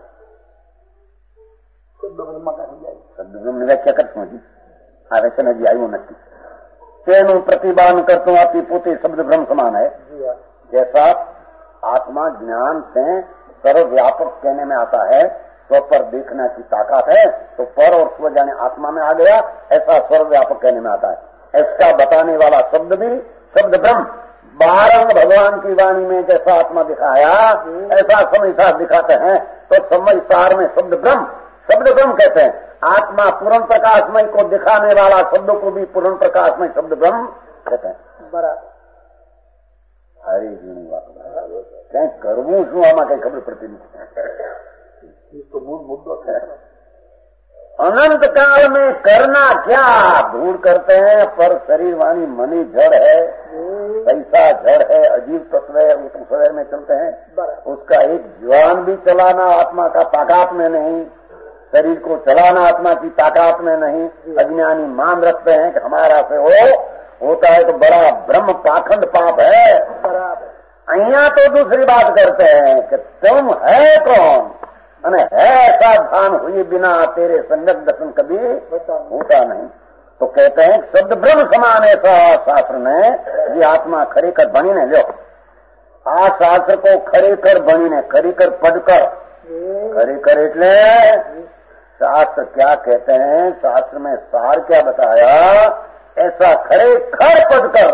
शब्द ब्रह्म व्याख्या करती हूँ जी वैसे नदी आई वो नक्की तेनु प्रतिबान करता हूँ आपकी पोते शब्द ब्रह्म समान है। जैसा आत्मा ज्ञान से सर्वव्यापक कहने में आता है स्व पर देखने की ताकत है तो पर और स्व जाने आत्मा में आ गया ऐसा सर्वव्यापक कहने में आता है। ऐसा बताने वाला शब्द भी शब्द ब्रह्म बारंग भगवान की वाणी में जैसा आत्मा दिखाया ऐसा समय सार दिखाते हैं तो समय सार में शब्द ब्रह्म शब्द ब्रह्म कहते हैं। आत्मा पूर्ण प्रकाशमय को दिखाने वाला शब्दों को भी पूर्ण प्रकाशमय शब्द ब्रह्म कहते हैं बराबर। हरे जी कहीं करवू शू आमा कई खबर पड़ती नहीं तो मूल मुद्दो है। अनंत काल में करना क्या धूड़ करते हैं पर शरीर वाणी मनी जड़ है पैसा जड़ है अजीब तत्व है उस शरीर में चलते हैं उसका एक ज्वान भी चलाना आत्मा का ताकत में नहीं शरीर को चलाना आत्मा की ताकत में नहीं। अज्ञानी मान रखते हैं कि हमारा से हो होता है तो बड़ा ब्रह्म पाखंड पाप है बराबर। अहिया तो दूसरी बात करते हैं कि तुम है कौन अने है ऐसा भान हुए बिना तेरे संगत दर्शन कभी होता नहीं। तो कहते हैं शब्द ब्रह्म समान ऐसा शास्त्र ने ये आत्मा खरी कर बनी ने लो आ शास्त्र को खरी कर बनी ने खरी कर पढ़कर खरी कर इतने शास्त्र क्या कहते हैं शास्त्र में सार क्या बताया ऐसा खरे खर पढ़कर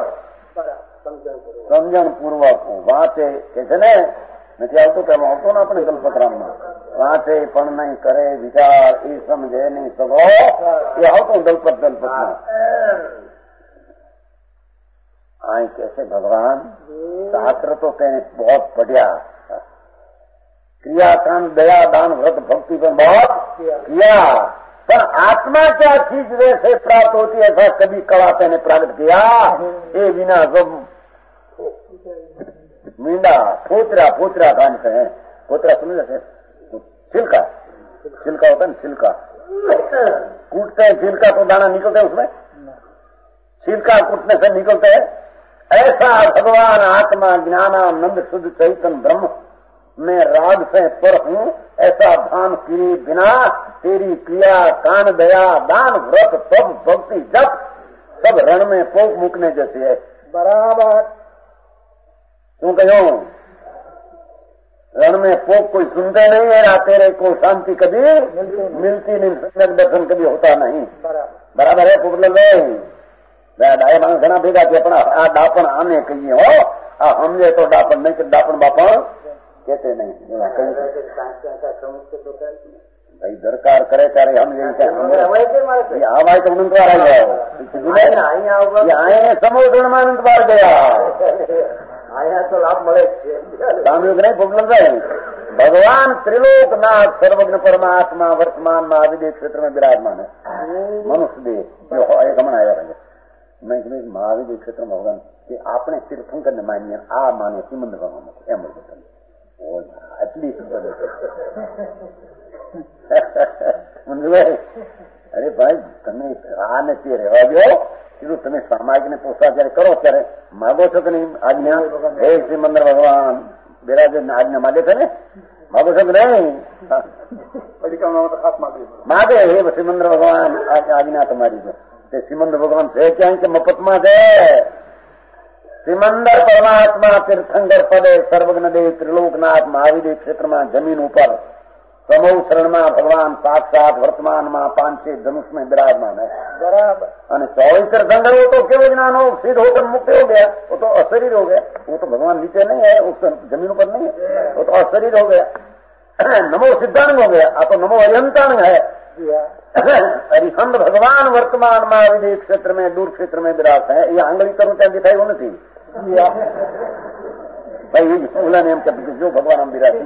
समझन पूर्वक वहां से कहते ने नहीं આવતું કે આવતો ને આપણે ગલપતરામમાં વાંચે પણ નહીં કરે વિચાર એ સમજે નહીં સગો એ આવતો દલપત દલપતમાં आई कैसे भगवान शास्त्र तो कहें बहुत बढ़िया क्रियाकांड दया दान व्रत भक्ति पर बहुत किया पर आत्मा क्या चीज वैसे प्राप्त होती है ऐसा कभी कड़ाते ने प्राप्त किया ये बिना सब मींडा पोतरा पोतरा बांधते हैं पोतरा समझ रहे छिलका छिलका होता है ना छिलका कूटते हैं छिलका तो दाना निकलते हैं उसमें छिलका कूटने से निकलते हैं। ऐसा भगवान आत्मा ज्ञानानंद शुद्ध चैतन्य ब्रह्म में राग से पर हूँ ऐसा भान किए बिना तेरी क्रिया कान दया दान व्रत सब भक्ति जप सब रण में पोक मुकने जैसे है बराबर। क्यों कहो रण में पोक कोई सुनते नहीं है तेरे को शांति कभी मिलती नहीं संगत दर्शन कभी होता नहीं बराबर है पोक लगे ડાય માણસ ઘણા ભેગા છે પણ આ ડાપણ આને કહીએ હો, આ સમજે તો ડાપણ નહીં કે ડાપણ બાપણ કેતે નહીં. ભાઈ દરકાર કરે ત્યારે સમજે આવાય તો અનંતવાર આવી જાય. સમુદ્રમાં અનંતવાર ગયા અહીંયા તો લાભ મળે છે. સાંભળ્યું કે નહીં ભોગવંતભાઈ? भगवान त्रिलोकनाथ सर्वज्ञ परमात्मा वर्तमान में आदि क्षेत्र में विराजमान है. मनुष्य देह एक हमने आया रहे मैं महाविद्य क्षेत्र में भगवान कि आपने तीर्थंकर ने मानिए आ माने श्रीमंद भगवान एम एटलीस्ट अरे भाई તમે આ નથી રહેવા દો. કીધું તમે સામાજિક ને પોષા જયારે કરો ત્યારે માગો છો કે નહીં આજ્ઞા? હે શ્રીમંદર ભગવાન બિરાજે આજ્ઞા માગે છે ને? માગો છો કે નહીં? માગે હે શ્રીમંદર ભગવાન આજ્ઞા તમારી છે. તે શ્રીમંદર ભગવાન છે ક્યાંય કે મફતમાં છે? શ્રીમંદર પરમાત્મા તીર્થંકર પદે સર્વજ્ઞ દેવ ત્રિલોકનાથ મહાવિદ્ય ક્ષેત્રમાં જમીન ઉપર समूह शरण में भगवान साक्षात वर्तमान में पांच छह धनुष में विराजमान है. बराबर. और चौबीस तीर्थंकर वो तो केवल ज्ञान हो सिद्ध होकर मुक्त हो गया, वो तो अशरीर हो गया. वो तो भगवान नीचे नहीं है, उस जमीन पर नहीं है, वो तो अशरीर हो गया. नमो सिद्धांग हो गया. आप तो नमो अरिहंतांग है. अरिहंत भगवान वर्तमान में विदेश क्षेत्र में दूर क्षेत्र में विराज है. ये आंगली करूं क्या दिखाई होनी थी भाई बोला ने जो भगवान हम विराजी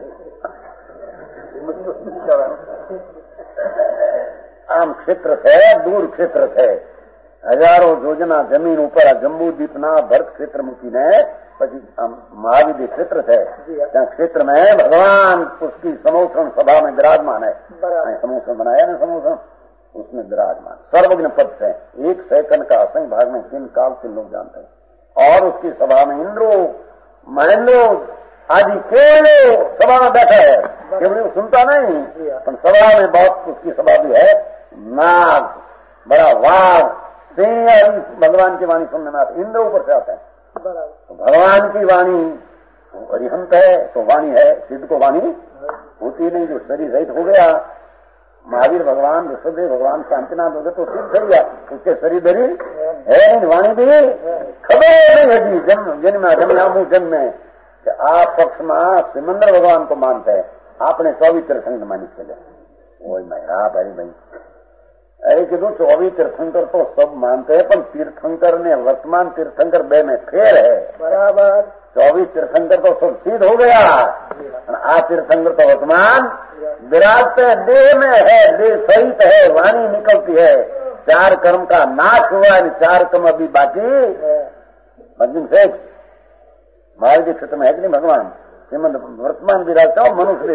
આમ ક્ષેત્ર છે, દૂર ક્ષેત્ર છે. હજારો યોજના જમીન ઉપર આ જંબુ દ્વીપના ભરત ક્ષેત્ર મૂકીને પછી મહાવિદ્ય ક્ષેત્ર છે. ત્યાં ક્ષેત્ર में भगवान उसकी समोषण सभा में विराजमान है. समोषण बनाया ना, समोषण उसमें विराजमान सर्वज्ञ पद से एक सेकंड का असंख्य भाग में तीन काल से लोग जानते हैं. और उसकी सभा में इंद्रो महेंद्रो आदि केवल सभा में बैठा है. केवल सुनता नहीं पर सभा में बहुत उसकी सभा भी है. नाग, बड़ा वाघ, सिंह आदि भगवान की वाणी सुनने में आते. इंद्र ऊपर से आते हैं. तो भगवान की वाणी अरिहंत है तो वाणी है. सिद्ध को वाणी होती नहीं. जो शरीर रहित हो गया महावीर भगवान विश्वदेव भगवान शांतिनाथ हो गए तो सिद्ध हो गया. उसके शरीर धरी है वाणी भी खबर नहीं है. जन्म जन्म जन्म जन्म में आप पक्ष में सिमंदर भगवान को मानते हैं. आपने चौबीस तीर्थंकर मानी चले वही मेरा भाई भाई अरे कीधु चौबीस तीर्थंकर तो सब मानते हैं पर तीर्थंकर ने वर्तमान तीर्थंकर बे में फेर है. बराबर. चौबीस तीर्थंकर तो सब सिद्ध हो गया. आ तीर्थंकर तो वर्तमान विराजते देह में है. देह सहित है. वाणी निकलती है. चार कर्म का नाश हुआ है. चार कर्म अभी बाकी मध्यम से महाविद्य क्षेत्र में है कि नहीं? भगवान श्रीमंद वर्तमान विराजता हो मनुष्य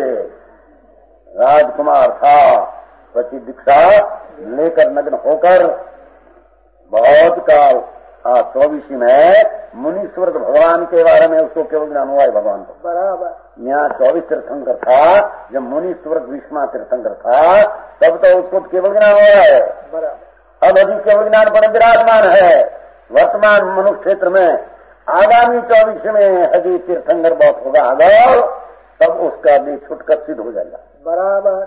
राजकुमार था. पची दीक्षा लेकर नग्न होकर बहुत काल चौबीसी में मुनीश्वर भगवान के बारे में उसको केवल ज्ञान हुआ है भगवान को. बराबर. यहाँ चौबीस तीर्थंकर था. जब मुनीश्वर विष्मा तीर्थंकर था तब तो उसको केवल ज्ञान हुआ है. बराबर. अब अभी केवल ज्ञान पर विराजमान है वर्तमान मनुष्य क्षेत्र में. आगामी चौबीस में हजी तीर्थंकर बहुत होगा अगर तब उसका भी छुटकर सिद्ध हो जाएगा. बराबर.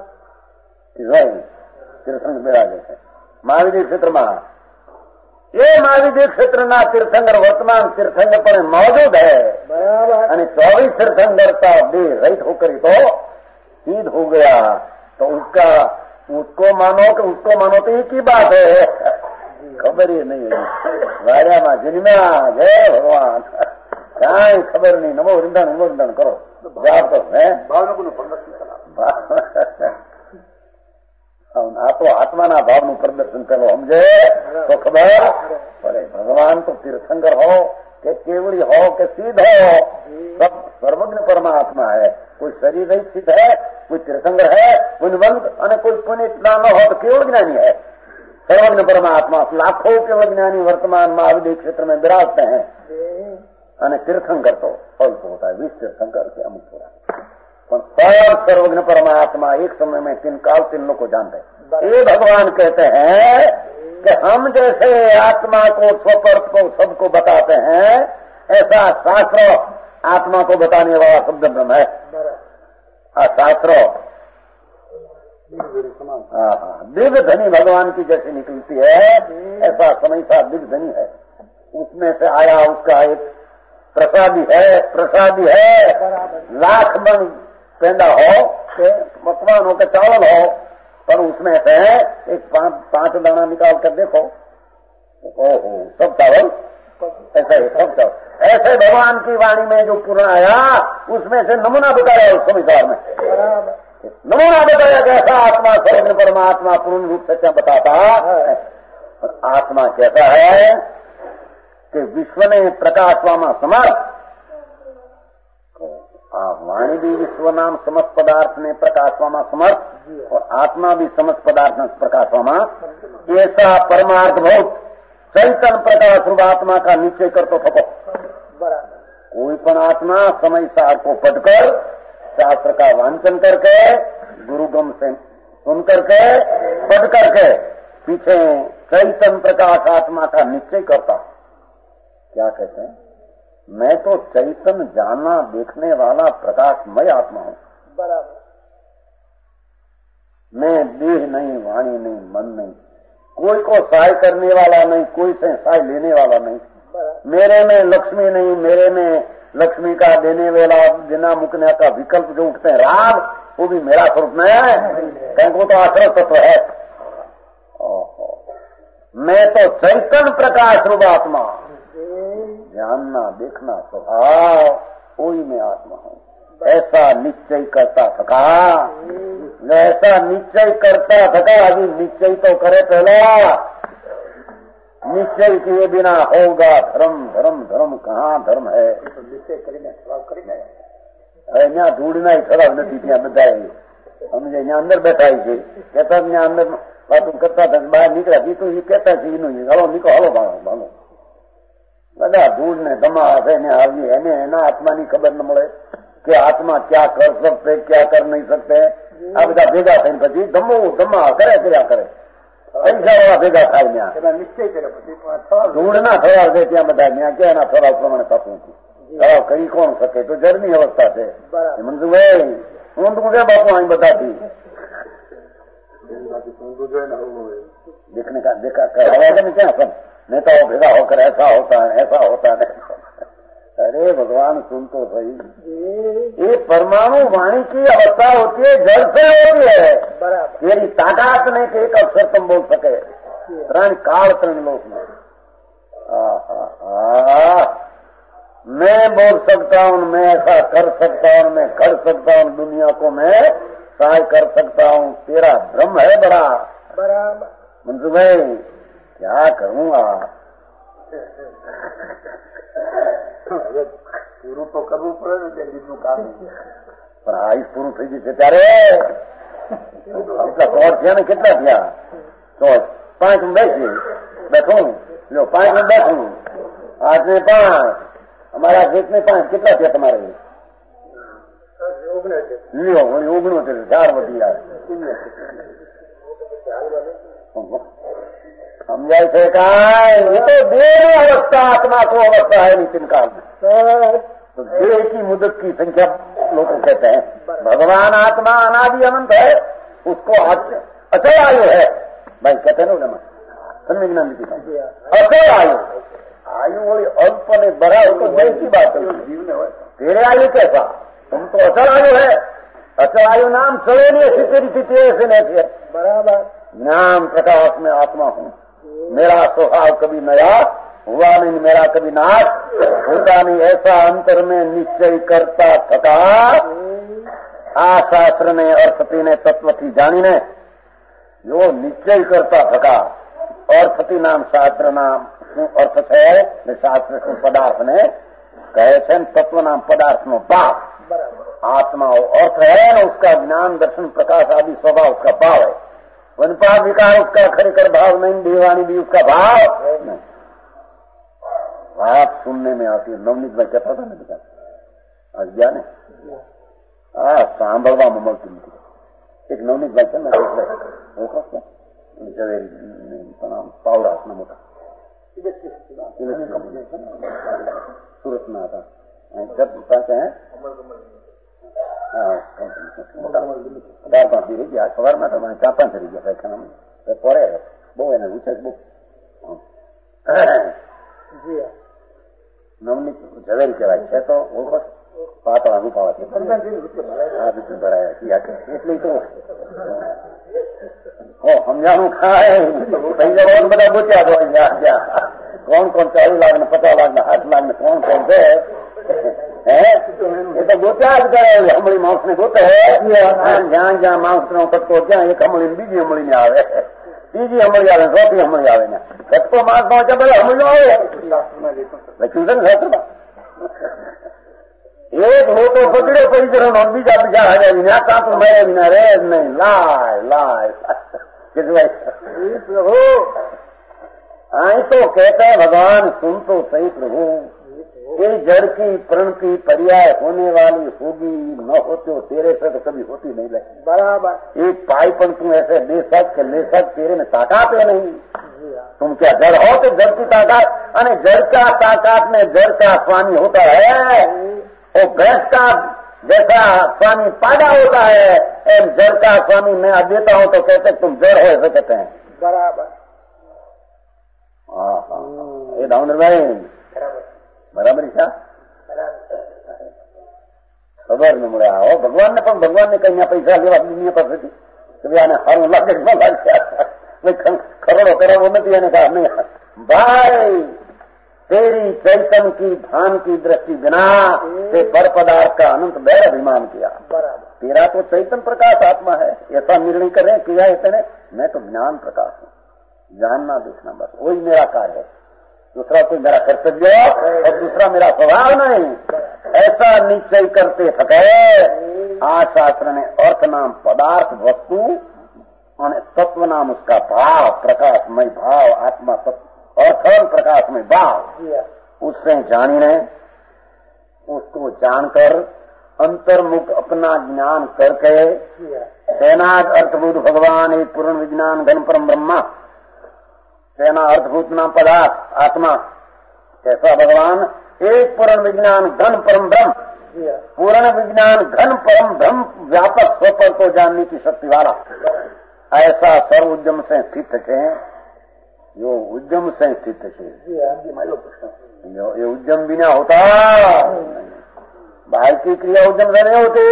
तीर्थंकर विराजे है महाविद्य क्षेत्र में. ये महाविद्य क्षेत्र ना तीर्थंकर वर्तमान तीर्थंकर पर मौजूद है. बराबर. અને चौबीस तीर्थंकर का देह रहित होकर तो सिद्ध हो गया. तो उसका उसको मानो कि उसको मानो तो एक ही बात है. खबर ही नहीं है. वार्या में जन्म्या जय भगवान कई खबर नहीं. नमो वृंदन नमो वृंदन करो जाप तो है आ तो आत्मा ना भाव नु प्रदर्शन करो समझे तो खबर पड़े. भगवान तो तीर्थंकर हो के केवड़ी हो के सिद्ध हो सब सर्वज्ञ परमात्मा है. कोई शरीर रहित सिद्ध है, कोई तीर्थंकर है, पुण्यवंत और कोई पुण्य न हो तो केवल ज्ञानी है. सर्वज्ञ परमात्मा लाखों के विज्ञानी वर्तमान महाविद्य क्षेत्र में विराजते हैं. અને तीर्थंकर तो अल्प होता है. विश्व तीर्थंकर से अमुक हो रहा है. सब सर्वज्ञ परमात्मा एक समय में तीन काल तीन लोग को जानते हैं. ये भगवान कहते हैं कि हम जैसे आत्मा को स्वपर्थ को सबको बताते हैं ऐसा शास्त्र आत्मा को बताने वाला शब्द ब्रह्म है. शास्त्र हाँ हाँ, दिव्य धनी भगवान की जैसे निकलती है ऐसा समय सा दिव्य धनी है। उसमें से आया उसका एक प्रसादी है, प्रसादी है। लाख मन पेंदा हो के मकवान हो के चावल हो, पर उसमें से एक पांच पांच दाना निकाल कर देखो, ओहो सब चावल ऐसा है, सब चावल। ऐसे भगवान की वाणी में जो पूर्ण आया उसमें से नमूना बताया उस संसार में, नमूना बताया कैसा आत्मा सर्वज्ञ परमात्मा पूर्ण रूप से क्या बताता। और आत्मा कहता है कि विश्व ने प्रकाशवामा समर्थ, वाणी भी विश्व नाम समस्त पदार्थ में प्रकाशवामा समर्थ और आत्मा भी समस्त पदार्थ में प्रकाशवामा। ऐसा परमार्थ बहुत चैतन्य प्रकाश रूप आत्मा का निश्चय कर तो थको। कोई पण आत्मा समय सार को पढ़कर शास्त्र का वांचन करके गुरुगम से सुन करके पढ़ करके पीछे चैतन्य प्रकाश आत्मा का निश्चय करता। क्या कहते हैं? मैं तो चैतन्य जानना देखने वाला प्रकाशमय आत्मा हूं। बराबर। मैं देह नहीं, वाणी नहीं, मन नहीं, कोई को सहाय करने वाला नहीं, कोई से सहाय लेने वाला नहीं। मेरे में लक्ष्मी नहीं, मेरे में लक्ष्मी का देने वाला बिना मुकने का विकल्प जो उठते हैं राग, वो भी मेरा स्वरूप में है, कहीं वो तो आश्रय तत्व है। मैं तो चैतन्य प्रकाश रूप आत्मा, जानना देखना स्वभाव वही मैं आत्मा हूँ। ऐसा निश्चय करता थका, ऐसा निश्चय करता थका। अभी निश्चय तो करे पहला, निश्चय किए बिना होगा धर्म, धर्म धर्म कहाँ धर्म है? निश्चय करीने ठराव करीने यहाँ ढूंढना ही ठराव नहीं ત્યાં બધા અમે અહીંયા અંદર બેઠા છે કહેતા ત્યાં અંદર વાતો કરતા હતા, બહાર નીકળ્યા તું એ કહેતા છે એનું હલો નીકળો હલો ભાગો ભાગો બધા ધૂળ ને ધમા ને આવી એને એના આત્માની ખબર ન મળે કે આત્મા ક્યાં કર શકતે ક્યાં કર નહીં શકતે। આ બધા ભેગા થઈને પછી ધમો ધમા કરે કર્યા કરે, પૈસા વાળા ભેગા થાય ત્યાં નિશ્ચય કરે, પછી ધૂળ ના ઠરાવ છે ત્યાં બધા ત્યાં ક્યાં એના ઠરાવ પ્રમાણે થતું નથી। ઠરાવ કરી કોણ શકે? તો જળની અવસ્થા છે મનસુભાઈ। હું તું છે બાપુ અહીં બધાથી देखने का देखा कर क्या सब नेताओं भेगा होकर ऐसा होता है ऐसा होता है। अरे भगवान सुन तो सही, ये परमाणु वाणी की अवस्था होती है, जल से होती है। तेरी ताकत नहीं कि एक अक्षर तुम बोल सके तरण काल तरण लोक में। मैं बोल सकता हूँ, मैं ऐसा कर सकता हूँ, मैं कर सकता हूँ, दुनिया को मैं सहाय कर सकता हूँ। तेरा भ्रम है बड़ा बराबर मंजू भाई, क्या करूँगा? પૂરું તો કરવું પડે ને, તે બીજું કામ પણ આયુષ પૂરું થઈ જશે ત્યારે કેટલા ચોટ થયા ને કેટલા થયા? ચોટ પાંચ હું બેસી બેઠું લો, પાંચ હું બેઠું, આઠ ને પાંચ અમારા જેટ ને પાંચ કેટલા થયા તમારે? લ્યો ઓગણું છે, ચાર વધી જાય समझाई थे कहा ये तो देह अवस्था आत्मा को अवस्था है नितिन काल में। तो देह की मुदत की संख्या लोग कहते हैं। भगवान आत्मा अनादि अनंत है, उसको अचल आयु है भाई कहते हैं ना संविज्ञान की अचल आयु। आयु वही अल्प ने बड़ा तो देह की बात है, तेरे आयु कैसा? तुम तो अचल आयु है। अचल आयु नाम चले नहीं ऐसी तेरी स्थिति ऐसे नहीं है बराबर। नाम प्रकाश में आत्मा हूँ, मेरा स्वभाव कभी नया हुआ नहीं, मेरा कभी नाश होता नहीं। ऐसा अंतर में निश्चय करता थका। आ शास्त्र ने अर्थति ने तत्व थी जानी ने जो निश्चय करता थका। अर्थति नाम शास्त्र नाम શું અર્થ છે? શાસ્ત્ર શું પદાર્થ ને કહે છે, તત્વ નામ પદાર્થ નો ભાવ आत्मा अर्थ है ना, उसका ज्ञान दर्शन प्रकाश आदि स्वभाव उसका भाव है। वनपाद विकार उसका खरेखर भाव नहीं, दीवानी भी उसका भाव नहीं। बात सुनने में आती है। नवनीत भाई कहता था ना बेटा आज ज्ञान है हाँ सांभळवा में મળતું નથી। એક નવનીત ભાઈ છે ને ઓળખો છો? પાવડા મોટા સુરત ના હતા, પાસે ચાર પાંચ રહી ગયા સવારમાં તો મને ચાર પાંચ રહી ગયા સાહેબ પડે બહુ એને રૂચે બહુ નવનીત ઝવેરી કહેવાય છે તો ઓળખો પાતળા રૂપાળા છે આ બીજું ભરાયા એટલી તો સમજાણું ખાય થઈ જવાનું બધા ગોત્યા તો કોણ કોણ ચાલીસ લાખ ને પચાસ લાખ ને આઠ લાખ ને કોણ કોણ છે હે એ તો ગોત્યા જ કરે હમળી માણસ ને ગોતે જ્યાં જ્યાં માણસ નો કટકો ત્યાં એક હમળી બીજી હમળી ને આવે ત્રીજી હમળી આવે ચોથી હમળી આવે ને કટકો માણસ નો છે બધા હમળી આવે લખ્યું છે ને શાસ્ત્રમાં એક લોકો પકડ્યો પરિચરણ બીજા બીજા હાજર વિના કાં તો મેં વિના રે જ નહીં લાય લાય प्रभु आई तो कहता है भगवान सुन तो सही प्रभु ये जड़ की प्रण की पर्याय होने वाली होगी न होती हो तेरे से तो कभी होती नहीं लगी बराबर एक पाईपन तू ऐसे ले सक के ले सक तेरे में ताकत है नहीं तुम क्या जड़ हो तो जड़ की ताकत अरे जड़ का ताकत में जड़ का स्वामी होता है वो भैंस का जैसा स्वामी पादा होता है एम जड़ का स्वामी मैं देता हूं तो कहते तुम जड़ हो ऐसे कहते हैं बराबर हाँ हाँ ये डाउन भाई बराबर क्या खबर न મળે આવો ભગવાન ને પણ ભગવાન ને કઈ પૈસા લેવા દુનિયા પાસેથી આને સારું લાગે ન લાગે કરોડો કરોડો નથી એને કहा नहीं भाई तेरी चैतन की भान की दृष्टि बिना से पर पदार्थ का अनंत बैर अभिमान किया तेरा तो चैतन प्रकाश आत्मा है ऐसा निर्णय कर रहे हैं किया है तेने मैं तो ज्ञान प्रकाश हूँ जानना देखना बस वही मेरा कार्य है दूसरा कोई मेरा कर्तव्य और दूसरा मेरा स्वभाव नहीं ऐसा निश्चय करते सके आ शास्त्र ने अर्थ नाम पदार्थ वस्तु और तत्व नाम उसका भाव प्रकाशमय भाव आत्मा तत्व अर्थन प्रकाशमय भाव उससे जानिने उसको जानकर अंतर्मुख अपना ज्ञान करके सेनाद अर्थभूत भगवान एक पूर्ण विज्ञान घन परम ब्रह्मा सेना अर्थभूत नाम पदार्थ आत्मा कैसा भगवान एक पूर्ण विज्ञान घन परम ब्रह्म पूर्ण विज्ञान घन परम ब्रह्म व्यापक स्वपर को जानने की शक्ति वाला ऐसा सर्व उद्यम से स्थित है यो उद्यम से स्थित है ये उद्यम बिना होता बाहर की क्रिया उद्यम से नहीं होती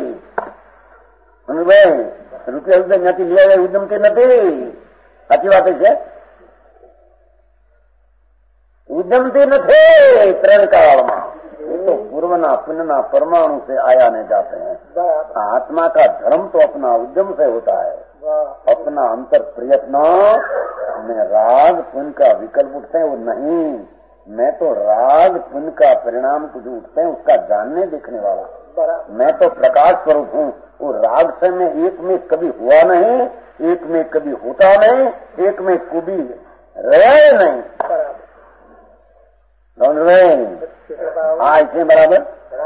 भाई रुपया उद्यम नहीं लिया उद्यम की नहीं साची बात है उद्यमती नथे त्रण काल में तो पूर्वना पुण्यना परमाणु से आया नहीं जाते हैं आत्मा का धर्म तो अपना उद्यम से होता है अपना अंतर प्रयत्न में राग पुण्य का विकल्प उठते हैं वो नहीं मैं तो राग पुण्य का परिणाम कुछ उठते हैं उसका जानने देखने वाला मैं तो प्रकाश स्वरूप हूँ वो राग से मैं एक में कभी हुआ नहीं एक में कभी होता नहीं एक में कभी रहे नहीं ऐसे बराबर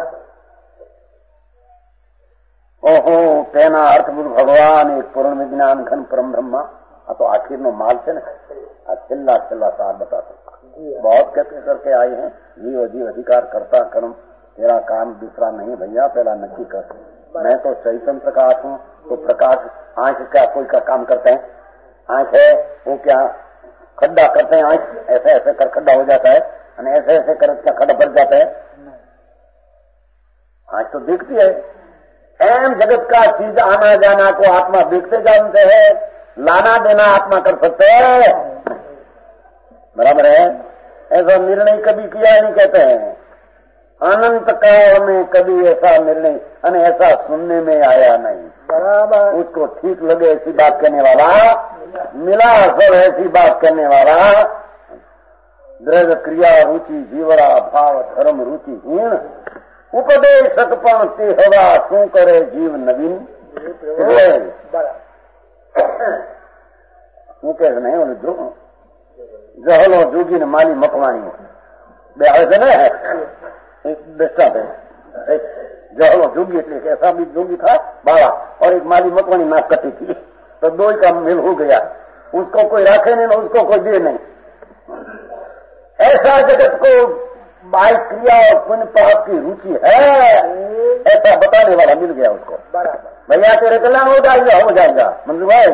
ओहो तेना अर्थभूत भगवान एक पूर्ण विज्ञान घन परम ब्रह्मा आ तो आखिर नो माल है ना छिल्ला छिल्ला साथ बता सकता बहुत कहते करके आए हैं जीव जीव अधिकार करता कर्म तेरा काम दूसरा नहीं भैया पहला नक्की कर मैं तो चैतन्य प्रकाश हूँ तो प्रकाश आंख क्या कोई का काम करते हैं आंख है वो क्या खड्डा करते हैं आंख ऐसे ऐसे कर खड्डा हो जाता है ऐसे ऐसे कर क्या खड्डा भर जाता है आंख तो देखती है एम जगत का चीज आना जाना को आत्मा देखते जानते हैं लाना देना आत्मा कर सकते हैं बराबर है ऐसा निर्णय कभी किया नहीं कहते हैं अनंत काल में कभी ऐसा निर्णय अने ऐसा सुनने में आया नहीं बराबर उसको ठीक लगे ऐसी बात करने वाला मिला सब ऐसी बात करने वाला द्रव्य क्रिया रुचि जीवरा भाव धर्म रुचि हीन उपदेशक पण ते हवा शू करे जीव नवीन शू कहे नहीं ओલું जहलो जोगी ने माली मकवाणी બે આવે છે ને एक दृष्टांत है जहलो जोगी એટલે ऐसा भी जोगी था बाबा और एक माली मकवाणी नाक कटी थी तो दो का मेल हो गया उसको कोई रखे नहीं उसको कोई दे नहीं ऐसा जगत को बाह्य क्रिया और पुण्य पाप की रुचि है, ऐसा बताने वाला मिल गया उसको। भैया तेरे कल्याण हो जाएगा, हो जाएगा मंजू भाई।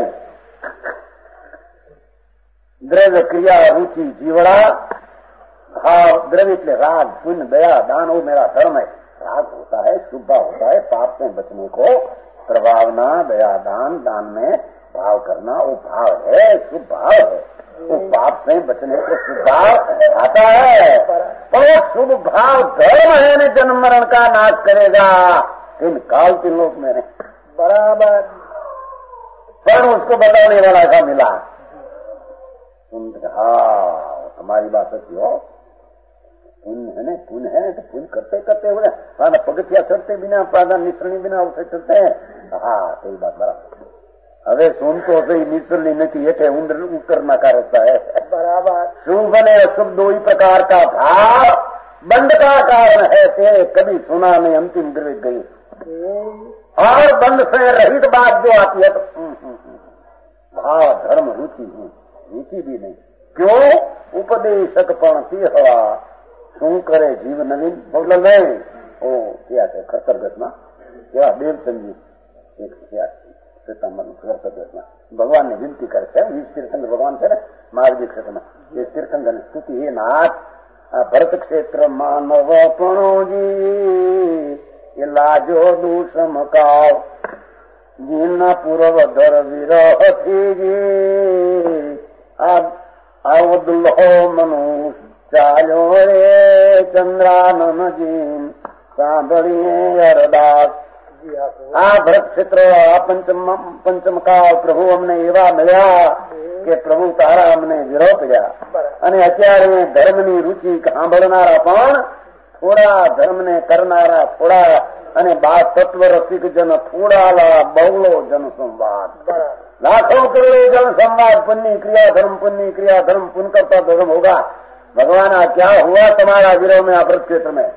द्रव्य क्रिया रुचि जीवड़ा भाव द्रव्य के राग पुण्य दया दान वो मेरा धर्म है। राग होता है शुभ होता है, पाप से बचने को प्रभावना दया दान दान में भाव करना वो भाव है, शुभ भाव है। वो पाप से बचने को शुभ भाव आता है, पर वो शुभ भाव धर्म है न जन्म मरण का नाश करेगा तीन काल तीन लोक में बराबर। पर उसको बताने वाला ऐसा मिला, हाँ हमारी बात सच्ची हो, पुण्य है न पुण्य है तो पुण्य करते करते हो ना पगथिया चढ़ते बिना पादा निसरणी बिना उसे चलते हैं। हाँ सही बात बराबर। હવે સોન તો સહી નીચલી નથી એટલે ઊંડર ઉતરના કરતા है बराबर। शुभ ने अशुभ दो ही प्रकार का भाव बंद का कारण है ते कभी सुना नहीं अंतिम गिर गई और बंद से रहित बात जो आती है तो भाव धर्म रुचि रुचि भी नहीं। क्यों उपदेशक पण की हवा शू करे जीव नवीन बोल नहीं ओ क्या है खतर घटना क्या देवचंद जी एक क्या भगवान ने विनती करे છે વીસ તીર્થંકર ભગવાન છે ને મહાવીર ક્ષેત્રમાં એ તીર્થંકરની સ્તુતિ હે નાથ આ ભરત ક્ષેત્ર માનવ પણોજી એ લાજો દુષમકાવ જીના પૂર્વ ધર વિરહથી આ આવદુલ્હો મનુ ચાલ્યો રે ચંદ્રાનન જીન સાંભળીએ અરદાસ। आ भरत क्षेत्र आ पंचम पंचम काल प्रभु हमने एवा मिल्या कि प्रभु तारा हमने विरोह કર્યા અને અત્યારે ધર્મની રુચિ સાંભળનારા પણ થોડા ધર્મને કરનારા થોડા અને બાદ તત્વ રસિક જન થોડા બહુલો જન સંવાદ लाखों करोड़ों जन संवाद पुण्य क्रिया धर्म पुण्य क्रिया धर्म पुण्य करता धर्म होगा। भगवान क्या हुआ तुम्हारा विरोह में भरत क्षेत्र में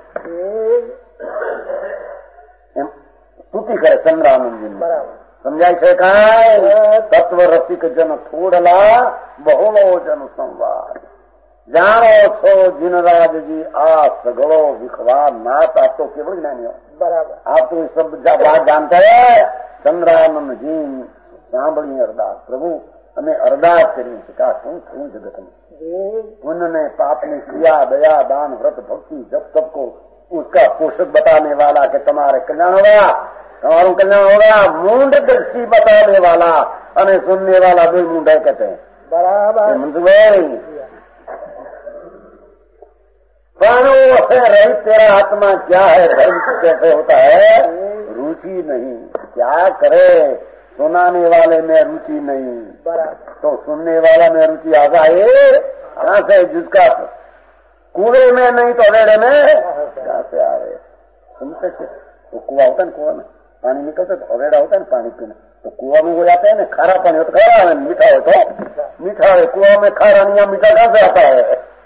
स्तुति करे चंद्रानंद जी समझाय છે કાય તત્વ રસિક જન થોડલા બહુલો જન સંવાદ જાણો છો જીનરાજજી आ सगड़ो विखवाद नाथ। आप तो केवल ज्ञानी हो बराबर, आप तो सब बात जानते हैं। चंद्रानंद जी सांभळी अरदास प्रभु हमें अरदास करी का शू थू जगत में पुण्य ने पाप ने क्रिया दया दान व्रत भक्ति जब सबको उसका पोषक बताने वाला के तुम्हारे कल्याण होगा તમારું કલ્યાણ હોगा। मूंड दृष्टि बताने वाला અને सुनने वाला दो मुंडा कहते हैं बराबर मंजू भाई। रही तेरा आत्मा क्या है धर्म कैसे होता है रुचि नहीं क्या करे सुनाने वाले में रुचि नहीं बराबर तो सुनने वाला में रुचि आ जाए कहाँ से जिसका कुएं में नहीं तो अवेड़े में कहाँ से आ रहे सुनते तो कुआ होता है कुआ में पानी निकलता तो अवेड़ा होता है पानी पीना तो कुआ में हो जाता है ना खारा पानी हो तो खारा है मीठा हो तो मीठा है कुआ में खारा नहीं मीठा कहाँ से आता है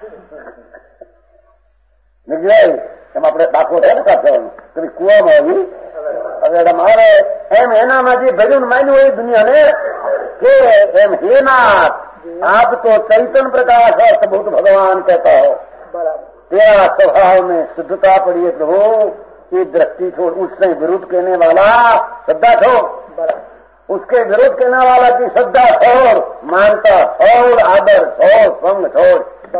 हम अपने दाखो है ना कभी कुआ में होगी अवेड़ा मारे एम हेना माजी भजन मानी हुई दुनिया ने के एम हेनाथ आप तो चैतन्य प्रकाश है बहुत भगवान कहता हो तेरा स्वभाव में शुद्धता पड़ी है प्रभु ये दृष्टि छोड़ उससे विरुद्ध कहने वाला श्रद्धा छोड़ उसके विरुद्ध कहने वाला की श्रद्धा छोड़ मानता छोड़ आदर छोड़ संग छोड़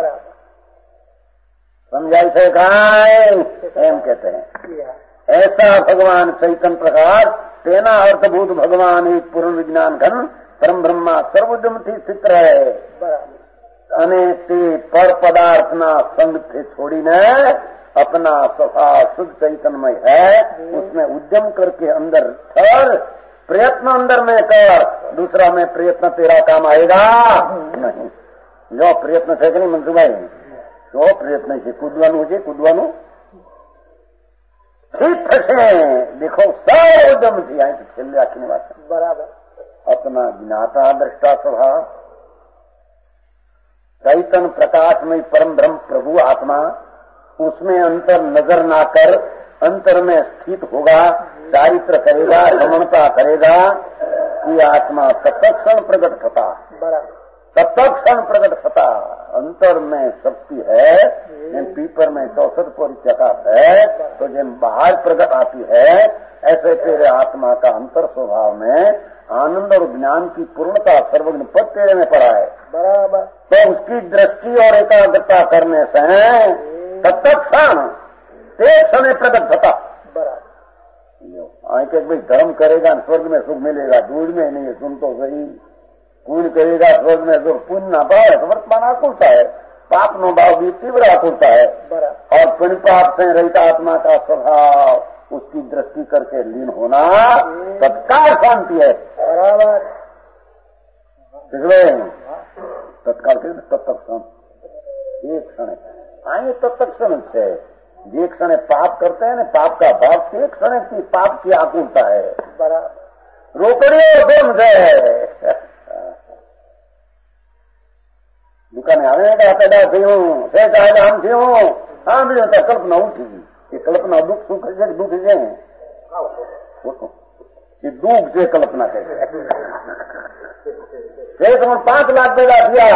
समझाई से एम कहते हैं ऐसा भगवान चैतन्य प्रकाश तेना अर्थभूत भगवान एक पूर्ण विज्ञान घन परम ब्रह्मा सर्वोदम थी चित्र है અને તે પર પદાર્થના સંગથી છોડીને अपना स्वभाव शुद्ध चैतन्यमय है उसमें उद्यम करके अंदर ठहर प्रयत्न अंदर में कर दूसरा में प्रयत्न तेरा काम आएगा नहीं। जो प्रयत्न છે કે નહીં મનસુભાઈ જો પ્રયત્ન છે કૂદવાનું છે કૂદવાનું ठीक થશે देखो સૌદમ થી અહીં છેલ્લે આખીની વાત બરાબર अपना ज्ञाता दृष्टा स्वभाव चैतन्य प्रकाश में परम ब्रह्म प्रभु आत्मा उसमें अंतर नजर ना कर अंतर में स्थित होगा चारित्र करेगा रमणता करेगा ये आत्मा तत्क्षण प्रकट होता तत्क्षण प्रकट होता अंतर में शक्ति है, जिन पीपर में चौसठ पूरी चकात है, तो जिन बाहर प्रकट आती है, ऐसे तेरे आत्मा का अंतर स्वभाव में आनंद और ज्ञान की पूर्णता सर्वज्ञ पद तेरे में पड़ा है। बराबर। तो उसकी दृष्टि और एकाग्रता करने से तत्क्षण ते समय प्रकट होता। बराबर। आके भाई धर्म करेगा स्वर्ग में सुख मिलेगा, दूर में नहीं, सुन तो सही। पुण्य करेगा स्वर्ग में सुख, पुण्य ना भाव तो वर्तमान आकुलता है, पाप नो भाव भी तीव्र आकुलता है। और पुण्य पाप से रहित आत्मा का स्वभाव उसकी दृष्टि करके लीन होना तत्काल शांति है। बराबर। तत्काल के तत्क्षण एक क्षण आए तत्क्षण से एक क्षण पाप करते हैं ना, पाप का भाव एक क्षण की पाप की आकुलता है। बराबर। रोकड़ियों दोन से दुकाने आवे पैदा થયું છે ચાલે આમ થયું સાંભળ્યું તો કલ્પના ઉઠી એ કલ્પના દુઃખ સુખ છે દુઃખ છે એ દુઃખ છે કલ્પના છે તમે પાંચ લાખ પેદા થયા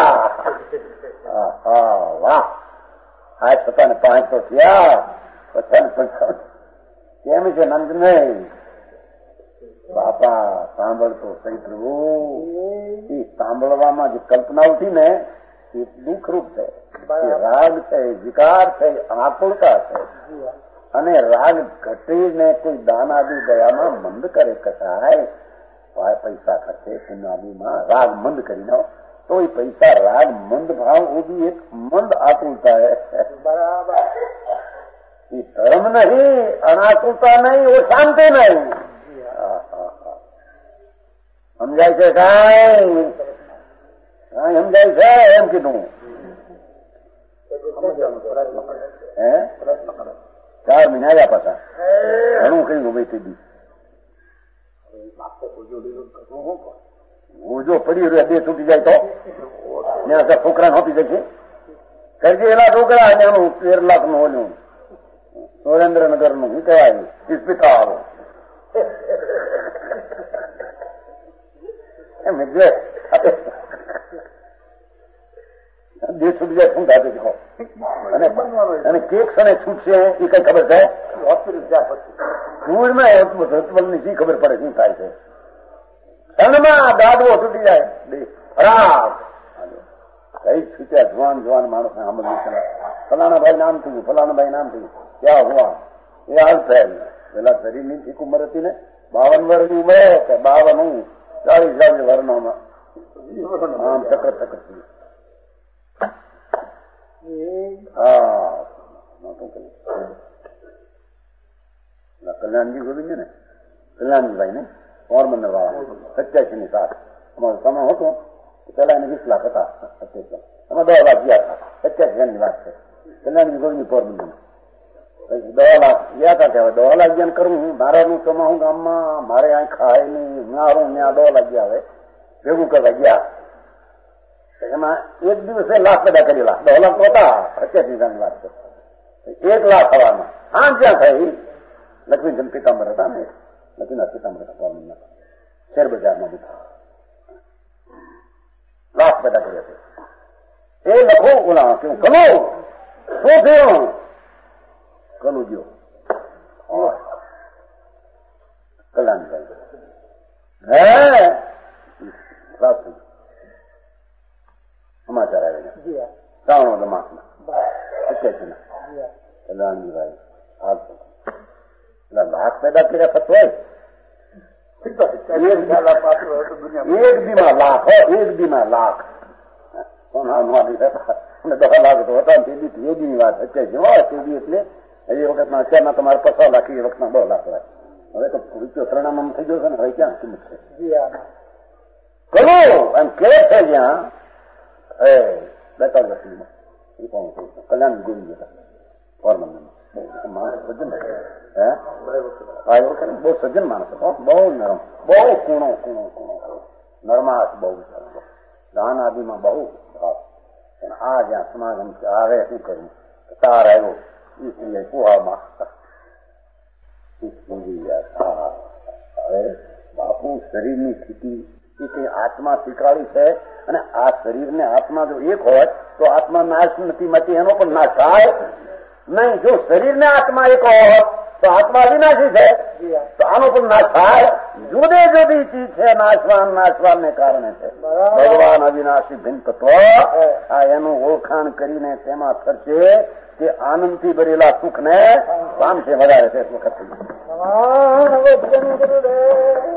વાહ આ છતાં ને પાંચ તો થયા કેમ છે નંદ નહીં બાપા સાંભળતો સહી પ્રભુ એ સાંભળવામાં જે કલ્પના ઉઠી ને એ દુઃખ રૂપ છે, રાગ છે, વિકાર છે, આકુળતા છે। અને રાગ ઘટીને કોઈ દાન આદિ દયામાં મંદ કરે કસાય, પૈસા ખર્ચે પુણ્યાદિમાં રાગ મંદ કરી નો तो ये पैसा राग मंद भाव वो भी एक मंद आकुलता है। बराबर। ये धर्म नहीं, अनाकुलता नहीं, वो शांति नहीं। समझाय છે કાંઈ કાંઈ સમજાય છે એમ કીધું હે ચાર મહિના આવ્યા પાછા ઘણું કહ્યું ભાઈ તે દી હું જો પડી રહ્યો બે છૂટી જાય તો છોકરા નહોતી જશે કરજે એના છોકરા એનું તેર લાખ નું ઓલું સુરેન્દ્રનગર નું શું કહેવાય ઇસ્પિતાલ એમ એટલે બે છૂટી જાય શું થાય દેખો અને કે ક્ષણે છૂટશે એ કઈ ખબર છે ધૂળમાં હોસ્પિટલની શી ખબર પડે શું થાય છે ક્ષણમાં દાદવો છૂટી જાય ખરાબ કઈ છૂટ્યા જવાન જવાન માણસ ને સાંભળ્યું છે ફલાણા ભાઈ નામ થયું ફલાણા ભાઈ નામ થયું ક્યાં હુआ એ હાલ થયેલ પેલા શરીરની ઠીક ઉંમર હતી ને બાવન વર્ષની ઉંમર કે બાવન હું ચાલીસ ચાલીસ વર્ષનામાં આમ ચક્કર ચક્કર થયું હા કલ્યાણજી ગોવિંદ ને કલ્યાણજી ભાઈ ને પોરબંદર વાળા સત્યાસી ની સાત અમારો સમય હતો પેલા એને વીસ લાખ હતા સત્યાસી એમાં દસ લાખ ગયા હતા સત્યાસી જણની વાત છે કલ્યાણજી ગોવિંદ પોરબંદર પછી દસ લાખ ગયા હતા કે હવે દસ લાખ જ્ઞાન કરવું મારાનું ચોમાહું ગામમાં મારે અહીં ખાય નહીં મારું ત્યાં દસ લાખ ગયા હવે ભેગું કરવા ગયા એમાં એક દિવસે લાખ પેદા કરેલા દસ લાખ તો હતા સત્યાસી જણની વાત છે એક લાખ થવામાં હા ક્યાં થઈ લક્ષ્મીચંદ પિતાંબર હતા ને લક્ષ્મીનાથ પિતાંબર હતા પોરબંદર શેર બજારમાં દીધા લાખ પેદા કર્યા છે એ લખો ઓલા કેવું કલો શું થયું કલું ગયો કલ્યાણભાઈ હે સમાચાર આવેલા શ્રાવણ માસમાં સત્યાસી ના કલ્યાણજીભાઈ હાલ એટલે લાખ પેદા કર્યા થતો હોય એક દીમાં લાખ એક દીમાં લાખ દસ લાખ તો હતા તે દી એ દી વાત અત્યારે હોય તે દી એટલે એ વખતમાં અત્યારના તમારે પચાસ લાખ એ વખતના દસ લાખ હોય હવે તો રૂપિયો ત્રણામાં થઈ ગયો છે ને હવે ક્યાં કિંમત છે કરો એમ કે છે જ્યાં એ બેતાલીસ વર્ષમાં એ કોણ કલ્યાણ ગોવિંદ હતા પોરબંદરમાં માણસ સજ્જન હે બહુ સજ્જન માણસ હતો બહુ નરમ બહુ કૂણો કૂણો કૂણો નરમાશ બહુ દાન આદિમાં બહુ ભાવ આ જ્યાં સમાગમ આવે શું કર્યું તાર આવ્યો એ કુવામાં હવે બાપુ શરીરની સ્થિતિ એ કઈ આત્મા શીખવાડી છે. અને આ શરીરને આત્મા જો એક હોય તો આત્મા નાશ નથી મટી, એનો પણ નાશ થાય નહીં. જો શરીરને આત્મા એક હોય તો આત્મા અવિનાશી છે, તો આનો પણ નાશ થાય. જુદે જુદી ચીજ છે, નાશવાન નાશવાન ને કારણે છે. ભગવાન અવિનાશી ભિન્ન તત્વ, આ એનું ઓળખાણ કરીને તેમાં ખર્ચે તે આનંદથી ભરેલા સુખને પામશે વધારે છે. વખત